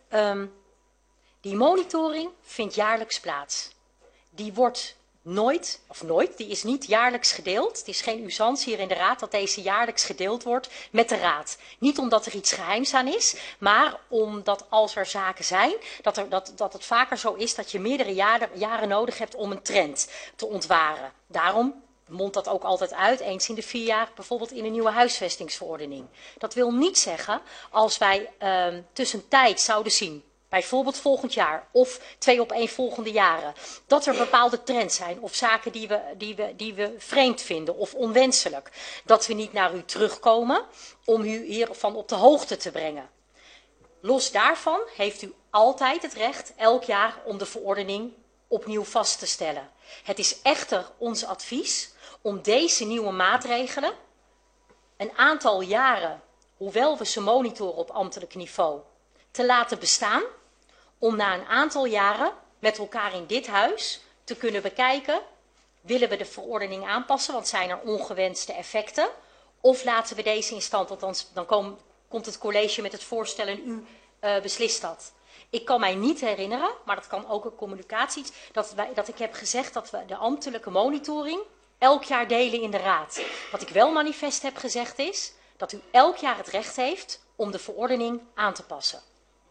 Die monitoring vindt jaarlijks plaats. Die wordt nooit, die is niet jaarlijks gedeeld. Het is geen usance hier in de Raad dat deze jaarlijks gedeeld wordt met de Raad. Niet omdat er iets geheims aan is, maar omdat als er zaken zijn, dat het vaker zo is dat je meerdere jaren nodig hebt om een trend te ontwaren. Daarom mondt dat ook altijd uit, eens in de 4 jaar, bijvoorbeeld in een nieuwe huisvestingsverordening. Dat wil niet zeggen, als wij tussentijds zouden zien, bijvoorbeeld volgend jaar of 2 opeenvolgende jaren, dat er bepaalde trends zijn of zaken die we vreemd vinden of onwenselijk, dat we niet naar u terugkomen om u hiervan op de hoogte te brengen. Los daarvan heeft u altijd het recht elk jaar om de verordening opnieuw vast te stellen. Het is echter ons advies om deze nieuwe maatregelen een aantal jaren, hoewel we ze monitoren op ambtelijk niveau, te laten bestaan, om na een aantal jaren met elkaar in dit huis te kunnen bekijken, willen we de verordening aanpassen, want zijn er ongewenste effecten, of laten we deze in stand, althans dan komt het college met het voorstel en u beslist dat. Ik kan mij niet herinneren, maar dat kan ook een communicatie, dat ik heb gezegd dat we de ambtelijke monitoring elk jaar delen in de Raad. Wat ik wel manifest heb gezegd is dat u elk jaar het recht heeft om de verordening aan te passen.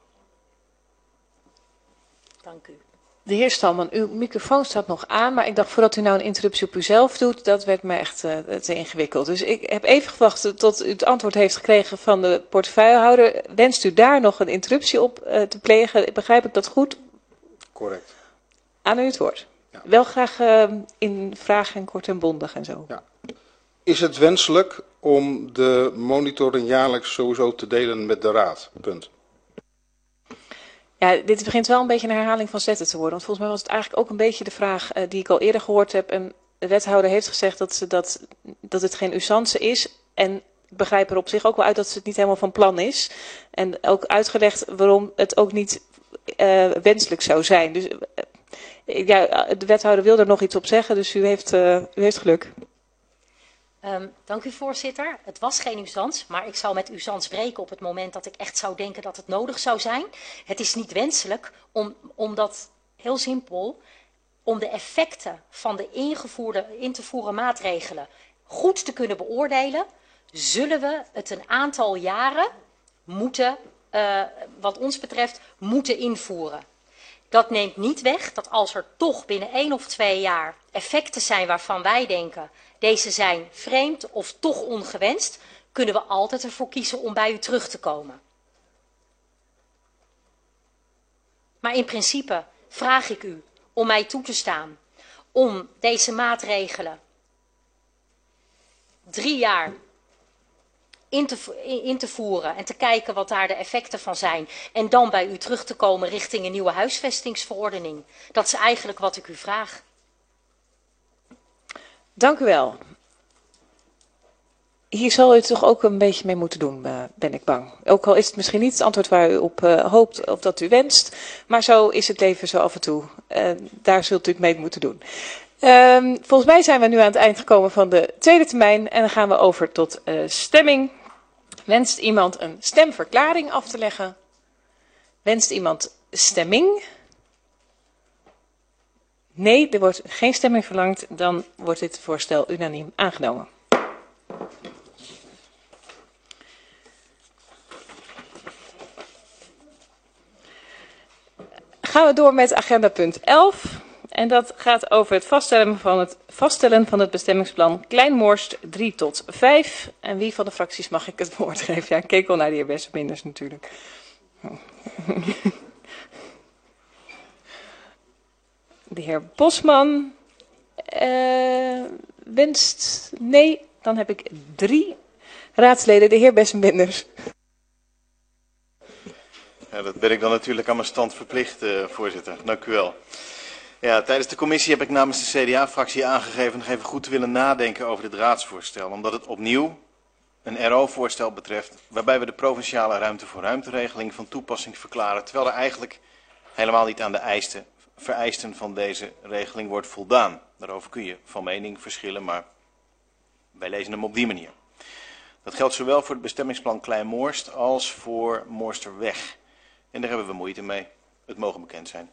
Dank u. De heer Stalman, uw microfoon staat nog aan, maar ik dacht voordat u nou een interruptie op uzelf doet, dat werd mij echt te ingewikkeld. Dus ik heb even gewacht tot u het antwoord heeft gekregen van de portefeuillehouder. Wenst u daar nog een interruptie op te plegen? Begrijp ik dat goed? Correct. Aan u het woord. Ja. Wel graag in vragen en kort en bondig en zo. Ja. Is het wenselijk om de monitoring jaarlijks sowieso te delen met de Raad? Punt. Ja, dit begint wel een beetje een herhaling van zetten te worden. Want volgens mij was het eigenlijk ook een beetje de vraag die ik al eerder gehoord heb. En de wethouder heeft gezegd dat het geen usance is. En ik begrijp er op zich ook wel uit dat het niet helemaal van plan is. En ook uitgelegd waarom het ook niet wenselijk zou zijn. Dus ja, de wethouder wil er nog iets op zeggen, dus u heeft geluk. Dank u, voorzitter. Het was geen usance, maar ik zou met usance breken op het moment dat ik echt zou denken dat het nodig zou zijn. Het is niet wenselijk omdat, heel simpel, om de effecten van de in te voeren maatregelen goed te kunnen beoordelen, zullen we het een aantal jaren moeten, wat ons betreft, moeten invoeren. Dat neemt niet weg dat als er toch binnen 1 of 2 jaar effecten zijn waarvan wij denken, deze zijn vreemd of toch ongewenst, kunnen we altijd ervoor kiezen om bij u terug te komen. Maar in principe vraag ik u om mij toe te staan om deze maatregelen 3 jaar in te voeren en te kijken wat daar de effecten van zijn. En dan bij u terug te komen richting een nieuwe huisvestingsverordening. Dat is eigenlijk wat ik u vraag. Dank u wel. Hier zal u toch ook een beetje mee moeten doen, ben ik bang. Ook al is het misschien niet het antwoord waar u op hoopt of dat u wenst. Maar zo is het leven zo af en toe. Daar zult u het mee moeten doen. Volgens mij zijn we nu aan het eind gekomen van de tweede termijn. En dan gaan we over tot stemming. Wenst iemand een stemverklaring af te leggen? Wenst iemand stemming? Nee, er wordt geen stemming verlangd. Dan wordt dit voorstel unaniem aangenomen. Gaan we door met agenda punt 11. En dat gaat over het vaststellen van het bestemmingsplan Kleinmorst 3 tot 5. En wie van de fracties mag ik het woord geven? Ja, ik keek al naar de heer Besseminders natuurlijk. De heer Bosman wenst... Nee, dan heb ik 3 raadsleden. De heer Bessenbinders. Ja, dat ben ik dan natuurlijk aan mijn stand verplicht, voorzitter. Dank u wel. Ja, tijdens de commissie heb ik namens de CDA-fractie aangegeven nog even goed te willen nadenken over dit raadsvoorstel. Omdat het opnieuw een RO-voorstel betreft waarbij we de provinciale ruimte-voor-ruimte-regeling van toepassing verklaren. Terwijl er eigenlijk helemaal niet aan de vereisten van deze regeling wordt voldaan. Daarover kun je van mening verschillen, maar wij lezen hem op die manier. Dat geldt zowel voor het bestemmingsplan Klein-Moorst als voor Moorsterweg. En daar hebben we moeite mee. Het mogen bekend zijn.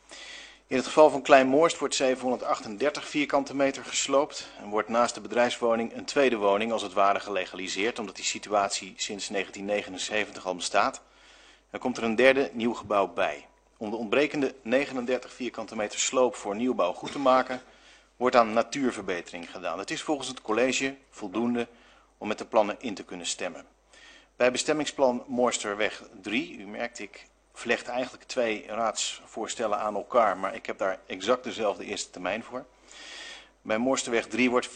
In het geval van Klein-Moorst wordt 738 vierkante meter gesloopt en wordt naast de bedrijfswoning een tweede woning als het ware gelegaliseerd, omdat die situatie sinds 1979 al bestaat. Dan komt er een derde nieuw gebouw bij. Om de ontbrekende 39 vierkante meter sloop voor nieuwbouw goed te maken, wordt aan natuurverbetering gedaan. Het is volgens het college voldoende om met de plannen in te kunnen stemmen. Bij bestemmingsplan Moorsterweg 3, u merkt ik vlecht eigenlijk 2 raadsvoorstellen aan elkaar, maar ik heb daar exact dezelfde eerste termijn voor. Bij Moorsterweg 3 wordt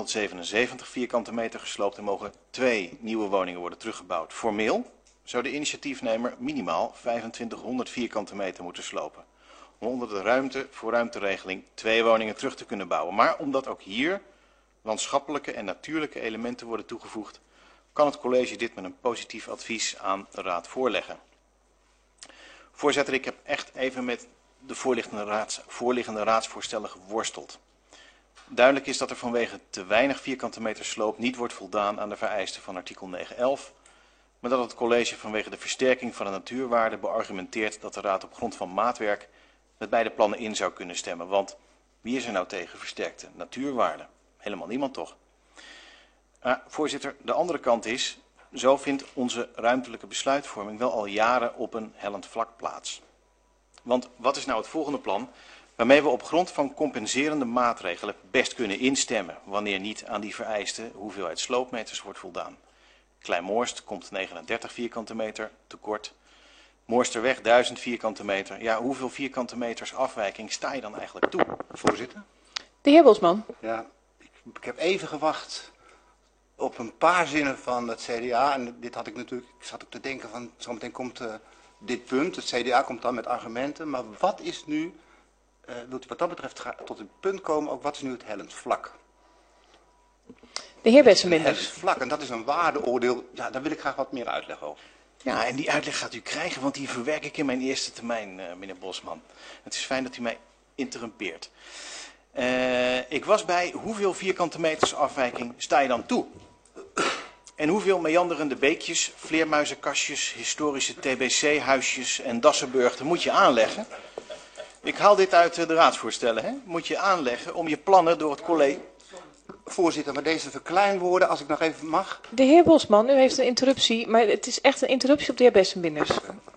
1477 vierkante meter gesloopt en mogen 2 nieuwe woningen worden teruggebouwd. Formeel zou de initiatiefnemer minimaal 2500 vierkante meter moeten slopen, om onder de ruimte-voor-ruimte-regeling 2 woningen terug te kunnen bouwen. Maar omdat ook hier landschappelijke en natuurlijke elementen worden toegevoegd, kan het college dit met een positief advies aan de raad voorleggen. Voorzitter, ik heb echt even met de voorliggende raadsvoorstellen geworsteld. Duidelijk is dat er vanwege te weinig vierkante meter sloop niet wordt voldaan aan de vereisten van artikel 911, maar dat het college vanwege de versterking van de natuurwaarde beargumenteert dat de raad op grond van maatwerk met beide plannen in zou kunnen stemmen. Want wie is er nou tegen versterkte natuurwaarde? Helemaal niemand toch? Voorzitter, de andere kant is, zo vindt onze ruimtelijke besluitvorming wel al jaren op een hellend vlak plaats. Want wat is nou het volgende plan waarmee we op grond van compenserende maatregelen best kunnen instemmen wanneer niet aan die vereiste hoeveelheid sloopmeters wordt voldaan? Klein-Moorst komt 39 vierkante meter tekort. Moorsterweg 1000 vierkante meter. Ja, hoeveel vierkante meters afwijking sta je dan eigenlijk toe, voorzitter? De heer Bosman. Ja, ik heb even gewacht op een paar zinnen van het CDA. En dit had ik natuurlijk, ik zat ook te denken van, zometeen komt dit punt. Het CDA komt dan met argumenten. Maar wat is nu, wilt u wat dat betreft tot het punt komen, ook wat is nu het hellend vlak? De heer Bessenbinders. Het vlak, en dat is een waardeoordeel. Ja, daar wil ik graag wat meer uitleg over. Ja, en die uitleg gaat u krijgen, want die verwerk ik in mijn eerste termijn, meneer Bosman. Het is fijn dat u mij interrumpeert. Ik was bij hoeveel vierkante meters afwijking sta je dan toe? En hoeveel meanderende beekjes, vleermuizenkastjes, historische TBC-huisjes en Dassenburgten moet je aanleggen? Ik haal dit uit de raadsvoorstellen, hè? Moet je aanleggen om je plannen door het college... Voorzitter, maar deze verkleinwoorden, als ik nog even mag. De heer Bosman, u heeft een interruptie, maar het is echt een interruptie op de heer Bessenbinders.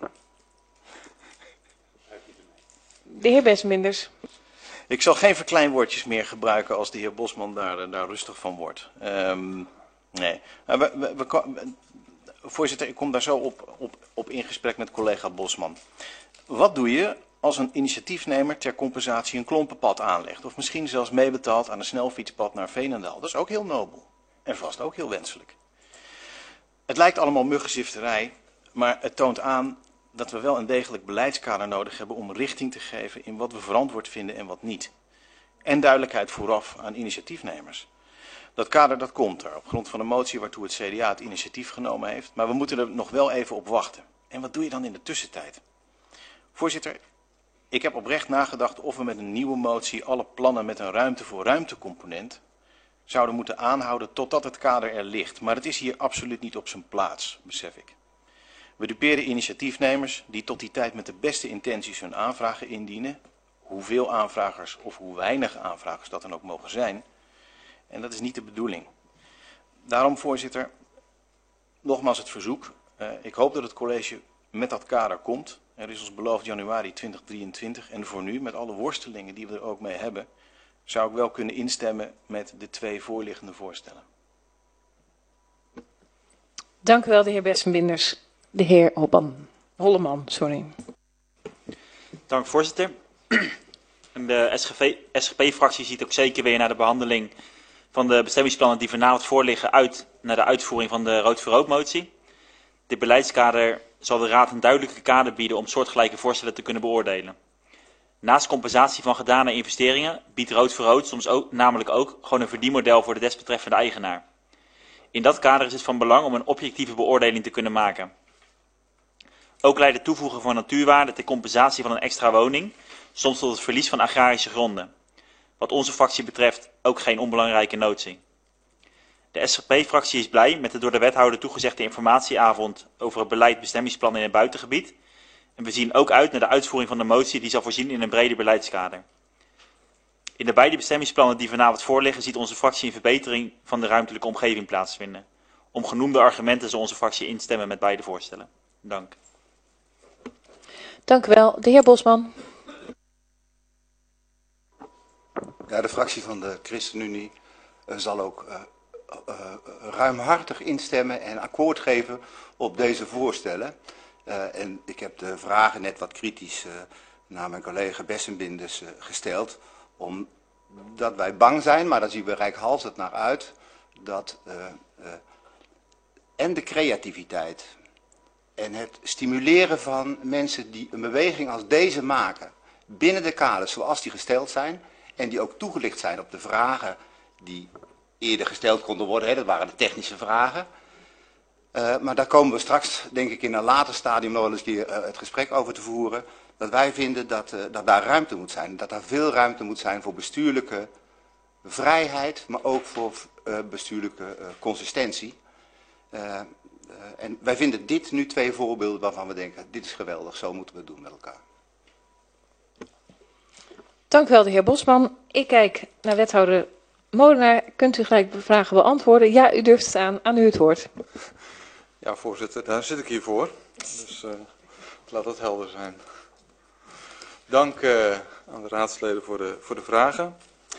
De heer Bessenbinders. Ik zal geen verkleinwoordjes meer gebruiken als de heer Bosman daar rustig van wordt. Nee. Voorzitter, ik kom daar zo op in gesprek met collega Bosman. Wat doe je als een initiatiefnemer ter compensatie een klompenpad aanlegt? Of misschien zelfs meebetaalt aan een snelfietspad naar Veenendaal. Dat is ook heel nobel. En vast ook heel wenselijk. Het lijkt allemaal muggenzifterij, maar het toont aan dat we wel een degelijk beleidskader nodig hebben om richting te geven in wat we verantwoord vinden en wat niet. En duidelijkheid vooraf aan initiatiefnemers. Dat kader dat komt er op grond van een motie waartoe het CDA het initiatief genomen heeft. Maar we moeten er nog wel even op wachten. En wat doe je dan in de tussentijd? Voorzitter, ik heb oprecht nagedacht of we met een nieuwe motie alle plannen met een ruimte-voor-ruimte component zouden moeten aanhouden totdat het kader er ligt. Maar het is hier absoluut niet op zijn plaats, besef ik. We duperen initiatiefnemers die tot die tijd met de beste intenties hun aanvragen indienen. Hoeveel aanvragers of hoe weinig aanvragers dat dan ook mogen zijn. En dat is niet de bedoeling. Daarom, voorzitter, nogmaals het verzoek. Ik hoop dat het college met dat kader komt. Er is ons beloofd januari 2023 en voor nu, met alle worstelingen die we er ook mee hebben, zou ik wel kunnen instemmen met de 2 voorliggende voorstellen. Dank u wel, de heer Bessenbinders. De heer Hopman. Holleman, sorry. Dank voorzitter. De SGP-fractie ziet ook zeker weer naar de behandeling van de bestemmingsplannen die vanavond voorliggen uit naar de uitvoering van de Rood voor Rood motie. Dit beleidskader zal de Raad een duidelijke kader bieden om soortgelijke voorstellen te kunnen beoordelen. Naast compensatie van gedane investeringen biedt Rood voor Rood soms ook, namelijk ook gewoon een verdienmodel voor de desbetreffende eigenaar. In dat kader is het van belang om een objectieve beoordeling te kunnen maken. Ook leidt het toevoegen van natuurwaarde ter compensatie van een extra woning soms tot het verlies van agrarische gronden. Wat onze fractie betreft ook geen onbelangrijke notie. De SGP-fractie is blij met de door de wethouder toegezegde informatieavond over het beleid bestemmingsplan in het buitengebied. En we zien ook uit naar de uitvoering van de motie die zal voorzien in een breder beleidskader. In de beide bestemmingsplannen die vanavond voorliggen ziet onze fractie een verbetering van de ruimtelijke omgeving plaatsvinden. Om genoemde argumenten zal onze fractie instemmen met beide voorstellen. Dank. Dank u wel. De heer Bosman. Ja, de fractie van de ChristenUnie zal ook ruimhartig instemmen en akkoord geven op deze voorstellen. En ik heb de vragen net wat kritisch naar mijn collega Bessenbinders gesteld. Omdat wij bang zijn, maar daar zien we reikhalzend naar uit, dat en de creativiteit en het stimuleren van mensen die een beweging als deze maken, binnen de kaders zoals die gesteld zijn, en die ook toegelicht zijn op de vragen die eerder gesteld konden worden, hè, dat waren de technische vragen. Maar daar komen we straks, denk ik, in een later stadium nog wel eens keer het gesprek over te voeren. Dat wij vinden dat daar ruimte moet zijn. Dat daar veel ruimte moet zijn voor bestuurlijke vrijheid, maar ook voor bestuurlijke consistentie. En wij vinden dit nu 2 voorbeelden waarvan we denken, dit is geweldig, zo moeten we het doen met elkaar. Dank u wel, de heer Bosman. Ik kijk naar wethouder Molenaar. Kunt u gelijk de vragen beantwoorden? Ja, u durft het aan. Aan u het woord. Ja, voorzitter, daar zit ik hier voor. Dus laat dat helder zijn. Dank aan de raadsleden voor de vragen.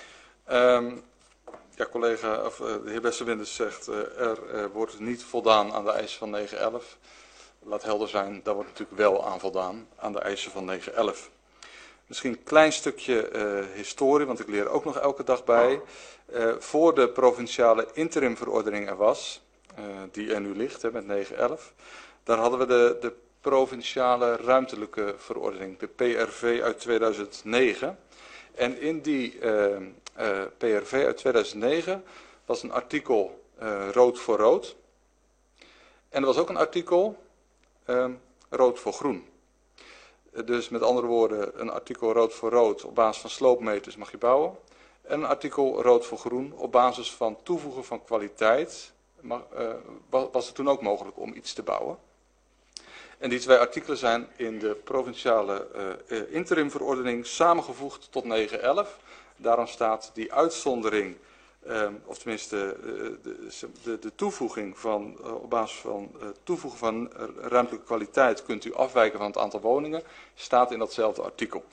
Ja, collega, of de heer Bessenbinders zegt, er wordt niet voldaan aan de eisen van 911. Laat helder zijn, daar wordt natuurlijk wel aan voldaan, aan de eisen van 911. Misschien een klein stukje historie, want ik leer ook nog elke dag bij. Voor de provinciale interimverordening er was, die er nu ligt met 911, daar hadden we de provinciale ruimtelijke verordening, de PRV uit 2009. En in die PRV uit 2009 was een artikel rood voor rood. En er was ook een artikel rood voor groen. Dus met andere woorden, een artikel rood voor rood op basis van sloopmeters mag je bouwen. En een artikel rood voor groen op basis van toevoegen van kwaliteit was het toen ook mogelijk om iets te bouwen. En die 2 artikelen zijn in de provinciale interimverordening samengevoegd tot 911. Daarom staat die uitzondering, of tenminste de toevoeging van, op basis van toevoegen van ruimtelijke kwaliteit kunt u afwijken van het aantal woningen, staat in datzelfde artikel.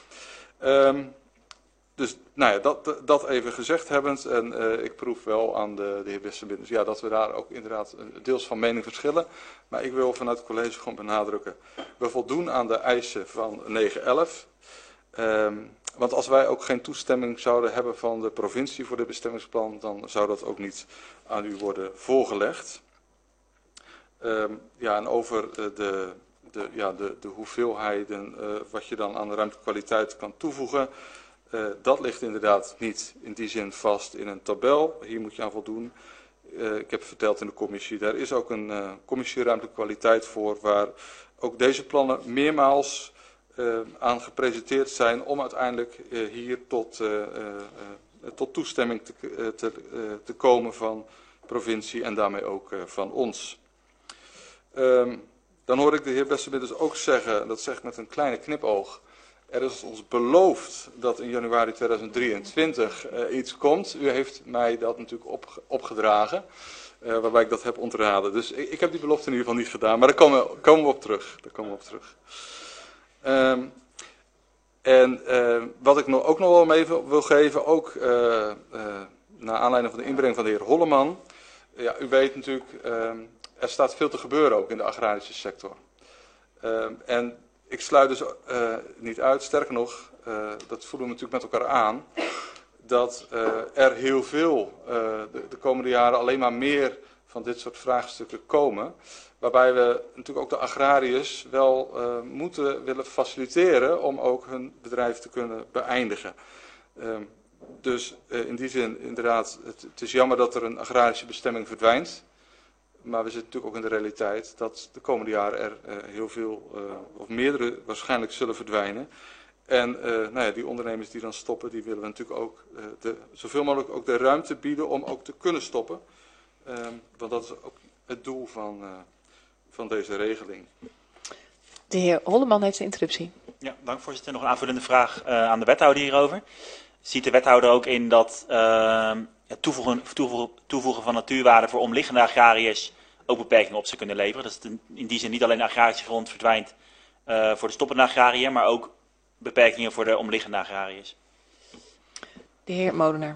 Dus nou ja, dat even gezegd hebbend, en ik proef wel aan de heer Bessenbinders, ja, dat we daar ook inderdaad deels van mening verschillen. Maar ik wil vanuit het college gewoon benadrukken, we voldoen aan de eisen van 911. Want als wij ook geen toestemming zouden hebben van de provincie voor dit bestemmingsplan, dan zou dat ook niet aan u worden voorgelegd. Ja, en over de hoeveelheden, wat je dan aan de ruimtekwaliteit kan toevoegen, dat ligt inderdaad niet in die zin vast in een tabel. Hier moet je aan voldoen. Ik heb verteld in de commissie, daar is ook een commissie ruimtelijke kwaliteit voor, waar ook deze plannen meermaals aan gepresenteerd zijn om uiteindelijk hier tot toestemming te komen van provincie en daarmee ook van ons. Dan hoor ik de heer Bessenbinders ook zeggen, dat zeg ik met een kleine knipoog, er is ons beloofd dat in januari 2023 iets komt. U heeft mij dat natuurlijk opgedragen, waarbij ik dat heb ontraden. Dus ik heb die belofte in ieder geval niet gedaan, maar daar komen we op terug. Wat ik ook nog wel even wil geven, ook naar aanleiding van de inbreng van de heer Holleman. Ja, u weet natuurlijk, er staat veel te gebeuren ook in de agrarische sector. En ik sluit dus niet uit, sterker nog, dat voelen we natuurlijk met elkaar aan, dat er heel veel de komende jaren alleen maar meer van dit soort vraagstukken komen. Waarbij we natuurlijk ook de agrariërs wel moeten willen faciliteren om ook hun bedrijf te kunnen beëindigen. Dus in die zin, inderdaad, het is jammer dat er een agrarische bestemming verdwijnt. Maar we zitten natuurlijk ook in de realiteit dat de komende jaren er heel veel, of meerdere waarschijnlijk zullen verdwijnen. En nou ja, die ondernemers die dan stoppen, die willen we natuurlijk ook zoveel mogelijk ook de ruimte bieden om ook te kunnen stoppen. Want dat is ook het doel van deze regeling. De heer Holleman heeft een interruptie. Ja, dank voorzitter. Nog een aanvullende vraag aan de wethouder hierover. Ziet de wethouder ook in dat het toevoegen van natuurwaarde voor omliggende agrariërs ook beperkingen op zou kunnen leveren? Dat het in die zin niet alleen de agrarische grond verdwijnt voor de stoppende agrariër, maar ook beperkingen voor de omliggende agrariërs. De heer Molenaar.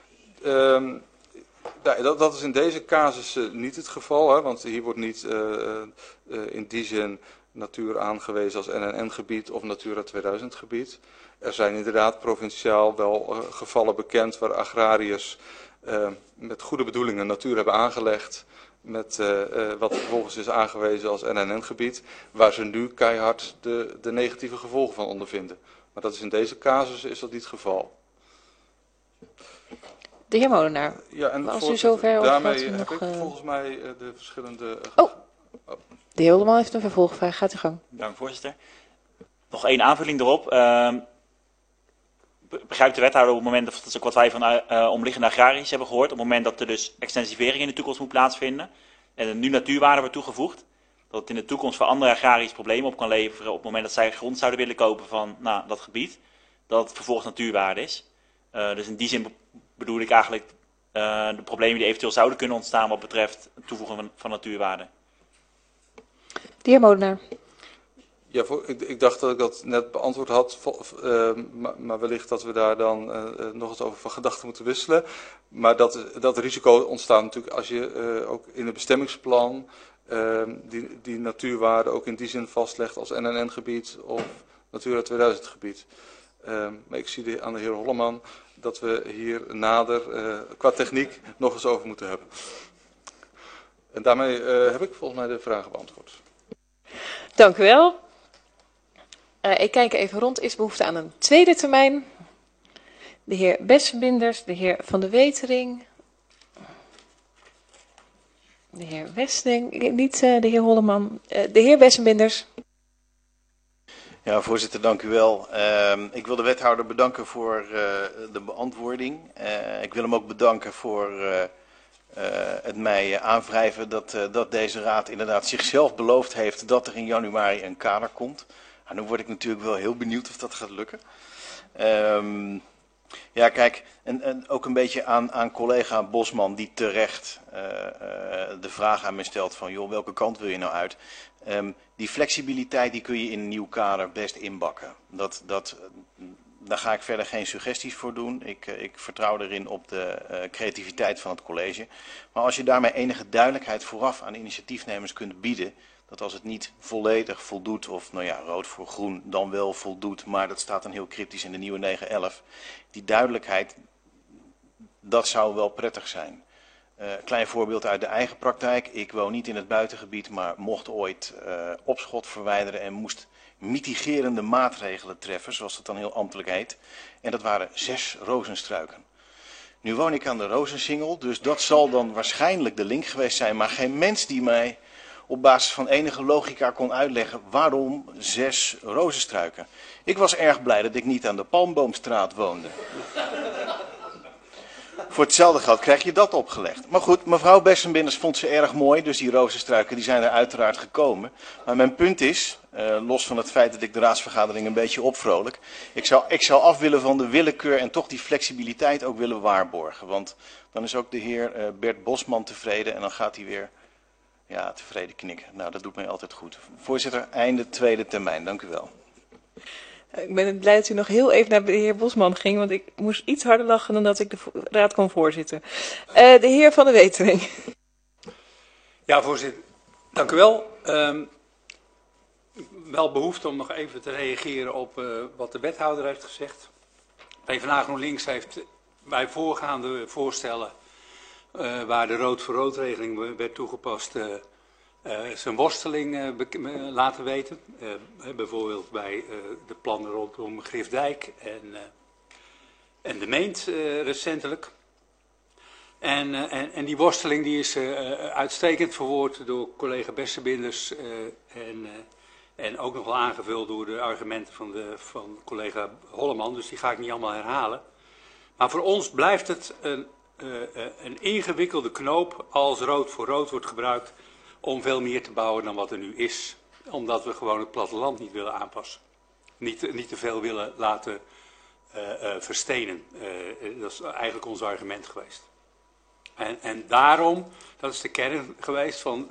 Dat is in deze casus niet het geval, hè, want hier wordt niet in die zin natuur aangewezen als NNN-gebied of Natura 2000-gebied. Er zijn inderdaad provinciaal wel gevallen bekend waar agrariërs met goede bedoelingen natuur hebben aangelegd, met wat vervolgens is aangewezen als NNN-gebied, waar ze nu keihard de negatieve gevolgen van ondervinden. Maar dat is in deze casus is dat niet het geval. De heer Molenaar, ja, en als u zover daarmee heb nog, ik volgens mij de verschillende... De heer Holleman heeft een vervolgvraag. Gaat u gang. Dank voorzitter. Nog één aanvulling erop. Begrijpt de wethouder op het moment, dat is ook wat wij van omliggende agrariërs hebben gehoord, op het moment dat er dus extensivering in de toekomst moet plaatsvinden en er nu natuurwaarde wordt toegevoegd, dat het in de toekomst voor andere agrariërs problemen op kan leveren op het moment dat zij grond zouden willen kopen van dat gebied, dat het vervolgens natuurwaarde is. Dus in die zin bedoel ik eigenlijk de problemen die eventueel zouden kunnen ontstaan wat betreft het toevoegen van natuurwaarde. De heer Molenaar. Ja, ik dacht dat ik dat net beantwoord had, maar wellicht dat we daar dan nog eens over van gedachten moeten wisselen. Maar dat risico ontstaat natuurlijk als je ook in het bestemmingsplan die natuurwaarde ook in die zin vastlegt als NNN-gebied of Natura 2000-gebied. Maar ik zie aan de heer Holleman dat we hier nader qua techniek nog eens over moeten hebben. En daarmee heb ik volgens mij de vragen beantwoord. Dank u wel. Ik kijk even rond. Is behoefte aan een tweede termijn? De heer Bessenbinders, de heer Van de Wetering, de heer Westing, niet de heer Holleman, de heer Bessenbinders. Ja, voorzitter, dank u wel. Ik wil de wethouder bedanken voor de beantwoording. Ik wil hem ook bedanken voor het mij aanwrijven dat deze raad inderdaad zichzelf beloofd heeft dat er in januari een kader komt. Nu word ik natuurlijk wel heel benieuwd of dat gaat lukken. Ja, kijk, en ook een beetje aan collega Bosman die terecht de vraag aan me stelt van, joh, welke kant wil je nou uit? Die flexibiliteit die kun je in een nieuw kader best inbakken. Daar ga ik verder geen suggesties voor doen. Ik vertrouw erin op de creativiteit van het college. Maar als je daarmee enige duidelijkheid vooraf aan initiatiefnemers kunt bieden, dat als het niet volledig voldoet, of nou ja, rood voor groen dan wel voldoet, maar dat staat dan heel cryptisch in de nieuwe 911. Die duidelijkheid, dat zou wel prettig zijn. Klein voorbeeld uit de eigen praktijk. Ik woon niet in het buitengebied, maar mocht ooit opschot verwijderen en moest mitigerende maatregelen treffen, zoals dat dan heel ambtelijk heet. En dat waren 6 rozenstruiken. Nu woon ik aan de Rozensingel, dus dat zal dan waarschijnlijk de link geweest zijn, maar geen mens die mij op basis van enige logica kon uitleggen waarom 6 rozenstruiken. Ik was erg blij dat ik niet aan de Palmboomstraat woonde. Voor hetzelfde geld krijg je dat opgelegd. Maar goed, mevrouw Bessenbinders vond ze erg mooi, dus die rozenstruiken die zijn er uiteraard gekomen. Maar mijn punt is, los van het feit dat ik de raadsvergadering een beetje opvrolijk, ik zou af willen van de willekeur en toch die flexibiliteit ook willen waarborgen. Want dan is ook de heer Bert Bosman tevreden en dan gaat hij weer tevreden knikken. Nou, dat doet mij altijd goed. Voorzitter, einde tweede termijn. Dank u wel. Ik ben blij dat u nog heel even naar de heer Bosman ging, want ik moest iets harder lachen dan dat ik de raad kon voorzitten. De heer Van de Wetering. Ja, voorzitter. Dank u wel. wel behoefte om nog even te reageren op wat de wethouder heeft gezegd. PvdA GroenLinks heeft bij voorgaande voorstellen waar de rood voor rood regeling werd toegepast zijn worsteling laten weten. Bijvoorbeeld bij de plannen rondom Griffdijk en de Meent recentelijk. En die worsteling die is uitstekend verwoord door collega Bessenbinders en ook nog wel aangevuld door de argumenten van collega Holleman. Dus die ga ik niet allemaal herhalen. Maar voor ons blijft het een ingewikkelde knoop als rood voor rood wordt gebruikt om veel meer te bouwen dan wat er nu is. Omdat we gewoon het platteland niet willen aanpassen. Niet te veel willen laten verstenen. Dat is eigenlijk ons argument geweest. En daarom, dat is de kern geweest van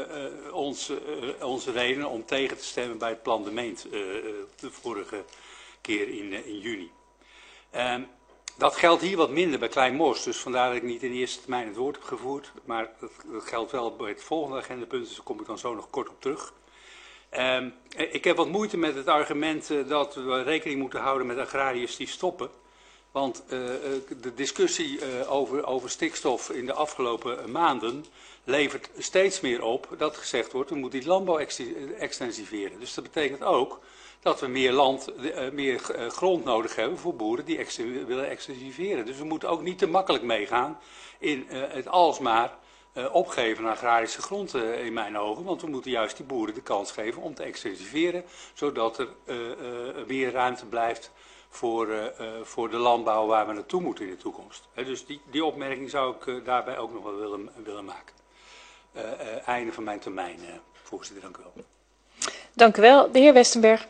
onze redenen om tegen te stemmen bij het plan de Meent de vorige keer in juni. Dat geldt hier wat minder bij Kleinmors, dus vandaar dat ik niet in de eerste termijn het woord heb gevoerd. Maar dat geldt wel bij het volgende agendapunt, dus daar kom ik dan zo nog kort op terug. Ik heb wat moeite met het argument dat we rekening moeten houden met agrariërs die stoppen. Want de discussie over stikstof in de afgelopen maanden levert steeds meer op dat gezegd wordt, we moeten die landbouw extensiveren. Dus dat betekent ook dat we meer grond nodig hebben voor boeren die willen extensiveren. Dus we moeten ook niet te makkelijk meegaan in het alsmaar opgeven aan agrarische grond in mijn ogen. Want we moeten juist die boeren de kans geven om te extensiveren, zodat er meer ruimte blijft voor de landbouw waar we naartoe moeten in de toekomst. Dus die opmerking zou ik daarbij ook nog wel willen maken. Einde van mijn termijn, voorzitter. Dank u wel. Dank u wel. De heer Westenberg.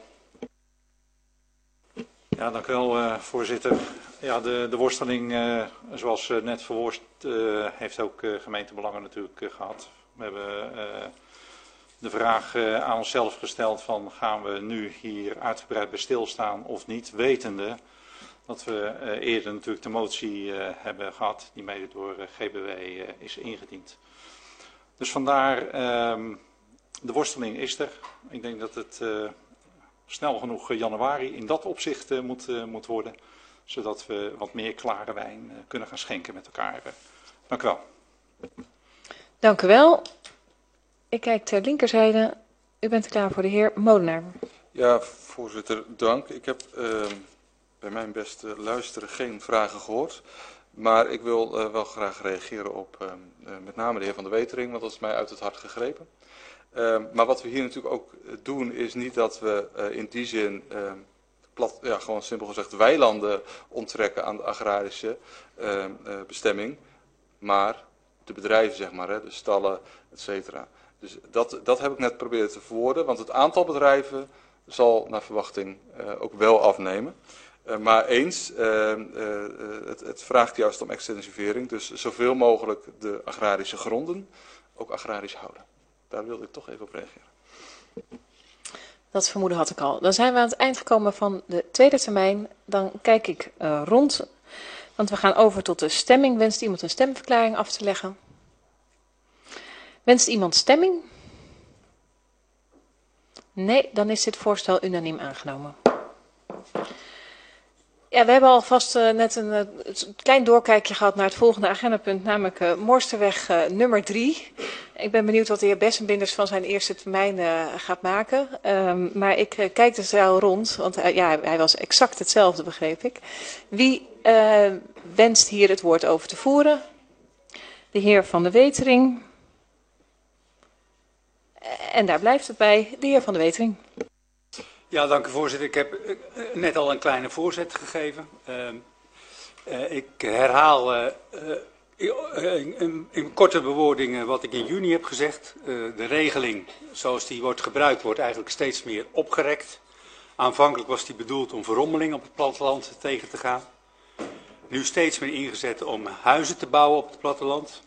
Ja, dank u wel, voorzitter. Ja, de worsteling, zoals net verwoord, heeft ook gemeentebelangen natuurlijk gehad. We hebben de vraag aan onszelf gesteld van gaan we nu hier uitgebreid bij stilstaan of niet, wetende dat we eerder natuurlijk de motie hebben gehad die mede door GBW is ingediend. Dus vandaar, de worsteling is er. Ik denk dat het snel genoeg januari in dat opzicht moet worden, zodat we wat meer klare wijn kunnen gaan schenken met elkaar. Dank u wel. Dank u wel. Ik kijk ter linkerzijde. U bent er klaar voor de heer Molenaar. Ja, voorzitter, dank. Ik heb bij mijn beste luisteren geen vragen gehoord. Maar ik wil wel graag reageren op met name de heer Van der Wetering, want dat is mij uit het hart gegrepen. Maar wat we hier natuurlijk ook doen is niet dat we in die zin gewoon simpel gezegd weilanden onttrekken aan de agrarische bestemming. Maar de bedrijven, zeg maar, de stallen, et cetera. Dus dat heb ik net proberen te verwoorden, want het aantal bedrijven zal naar verwachting ook wel afnemen. Maar eens, het vraagt juist om extensivering, dus zoveel mogelijk de agrarische gronden ook agrarisch houden. Daar wilde ik toch even op reageren. Dat vermoeden had ik al. Dan zijn we aan het eind gekomen van de tweede termijn. Dan kijk ik rond, want we gaan over tot de stemming. Wenst iemand een stemverklaring af te leggen? Wenst iemand stemming? Nee, dan is dit voorstel unaniem aangenomen. Ja, we hebben alvast net een klein doorkijkje gehad naar het volgende agendapunt, namelijk Morsterweg nummer 3. Ik ben benieuwd wat de heer Bessenbinders van zijn eerste termijn gaat maken. Maar ik kijk de zaal rond, want hij was exact hetzelfde, begreep ik. Wie wenst hier het woord over te voeren? De heer Van der Wetering. En daar blijft het bij, de heer Van der Wetering. Ja, dank u voorzitter. Ik heb net al een kleine voorzet gegeven. Ik herhaal in korte bewoordingen wat ik in juni heb gezegd. De regeling zoals die wordt gebruikt wordt eigenlijk steeds meer opgerekt. Aanvankelijk was die bedoeld om verrommeling op het platteland tegen te gaan. Nu steeds meer ingezet om huizen te bouwen op het platteland.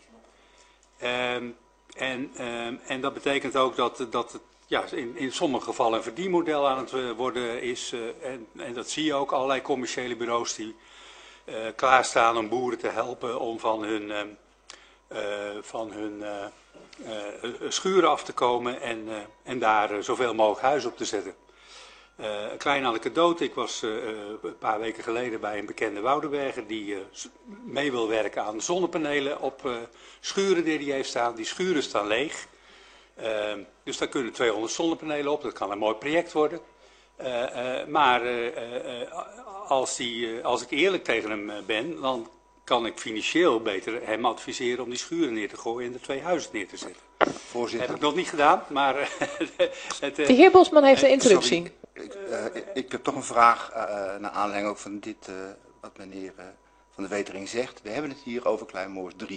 En dat betekent ook dat het in sommige gevallen een verdienmodel aan het worden is. En dat zie je ook, allerlei commerciële bureaus die klaarstaan om boeren te helpen om van hun van hun schuren af te komen en daar zoveel mogelijk huis op te zetten. Een kleine anekdote. Ik was een paar weken geleden bij een bekende Woudenberger die mee wil werken aan zonnepanelen op schuren die hij heeft staan. Die schuren staan leeg. Dus daar kunnen 200 zonnepanelen op. Dat kan een mooi project worden. Maar als ik eerlijk tegen hem ben, dan kan ik financieel beter hem adviseren om die schuren neer te gooien en er 2 huizen neer te zetten. Voorzitter. Dat heb ik nog niet gedaan, maar... De heer Bosman heeft een interruptie. Ik heb toch een vraag naar aanleiding ook van dit, wat meneer Van de Wetering zegt. We hebben het hier over Klein Moors 3.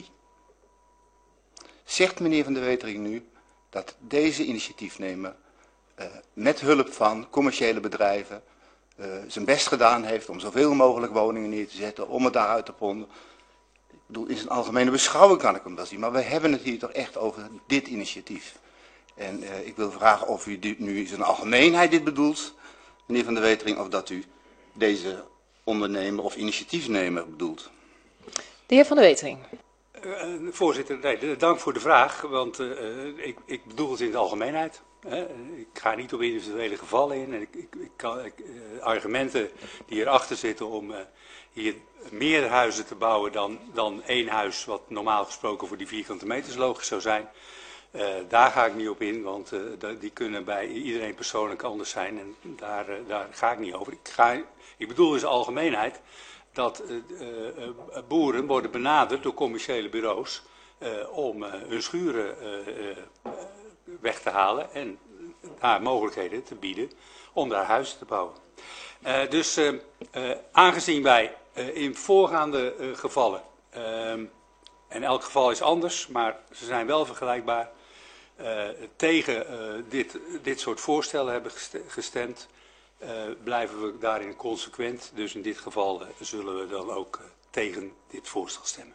Zegt meneer Van de Wetering nu dat deze initiatiefnemer met hulp van commerciële bedrijven zijn best gedaan heeft om zoveel mogelijk woningen neer te zetten, om het daaruit te ponden? Ik bedoel, in zijn algemene beschouwing kan ik hem wel zien, maar we hebben het hier toch echt over dit initiatief. En ik wil vragen of u dit nu in zijn algemeenheid dit bedoelt, meneer Van de Wetering, of dat u deze ondernemer of initiatiefnemer bedoelt. De heer Van de Wetering. Voorzitter, nee, dank voor de vraag, want ik bedoel het in de algemeenheid. Ik ga niet op individuele gevallen in. En argumenten die erachter zitten om hier meer huizen te bouwen dan 1 huis, wat normaal gesproken voor die vierkante meters logisch zou zijn. Daar ga ik niet op in, want die kunnen bij iedereen persoonlijk anders zijn en daar ga ik niet over. Ik bedoel in de algemeenheid dat boeren worden benaderd door commerciële bureaus om hun schuren weg te halen en daar mogelijkheden te bieden om daar huizen te bouwen. Dus aangezien wij in voorgaande gevallen, en elk geval is anders, maar ze zijn wel vergelijkbaar, tegen dit soort voorstellen hebben gestemd, blijven we daarin consequent. Dus in dit geval zullen we dan ook tegen dit voorstel stemmen.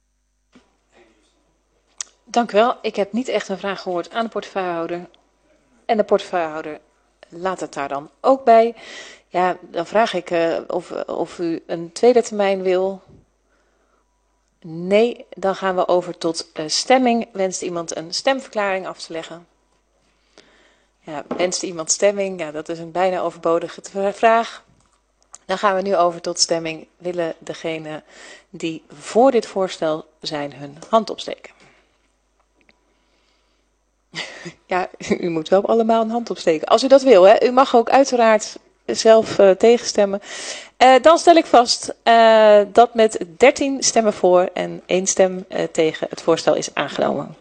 Dank u wel. Ik heb niet echt een vraag gehoord aan de portefeuillehouder. En de portefeuillehouder laat het daar dan ook bij. Ja, dan vraag ik of u een tweede termijn wil. Nee, dan gaan we over tot stemming. Wenst iemand een stemverklaring af te leggen? Ja, wenst iemand stemming? Ja, dat is een bijna overbodige vraag. Dan gaan we nu over tot stemming. Willen degenen die voor dit voorstel zijn hun hand opsteken? Ja, u moet wel allemaal een hand opsteken. Als u dat wil, hè. U mag ook uiteraard zelf tegenstemmen. Dan stel ik vast dat met 13 stemmen voor en 1 stem tegen het voorstel is aangenomen.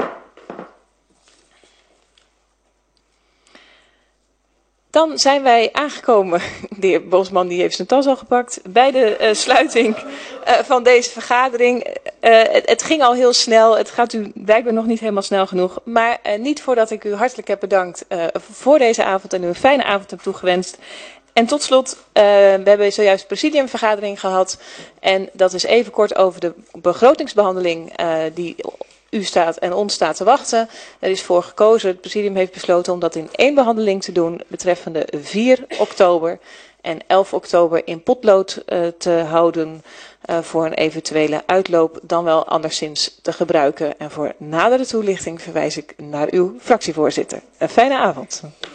Dan zijn wij aangekomen, de heer Bosman die heeft zijn tas al gepakt, bij de sluiting van deze vergadering. Het ging al heel snel, het gaat u blijkbaar nog niet helemaal snel genoeg. Maar niet voordat ik u hartelijk heb bedankt voor deze avond en u een fijne avond heb toegewenst. En tot slot, we hebben zojuist presidiumvergadering gehad. En dat is even kort over de begrotingsbehandeling die u staat en ons staat te wachten. Er is voor gekozen, het presidium heeft besloten om dat in 1 behandeling te doen betreffende 4 oktober en 11 oktober in potlood te houden voor een eventuele uitloop, dan wel anderszins te gebruiken. En voor nadere toelichting verwijs ik naar uw fractievoorzitter. Een fijne avond.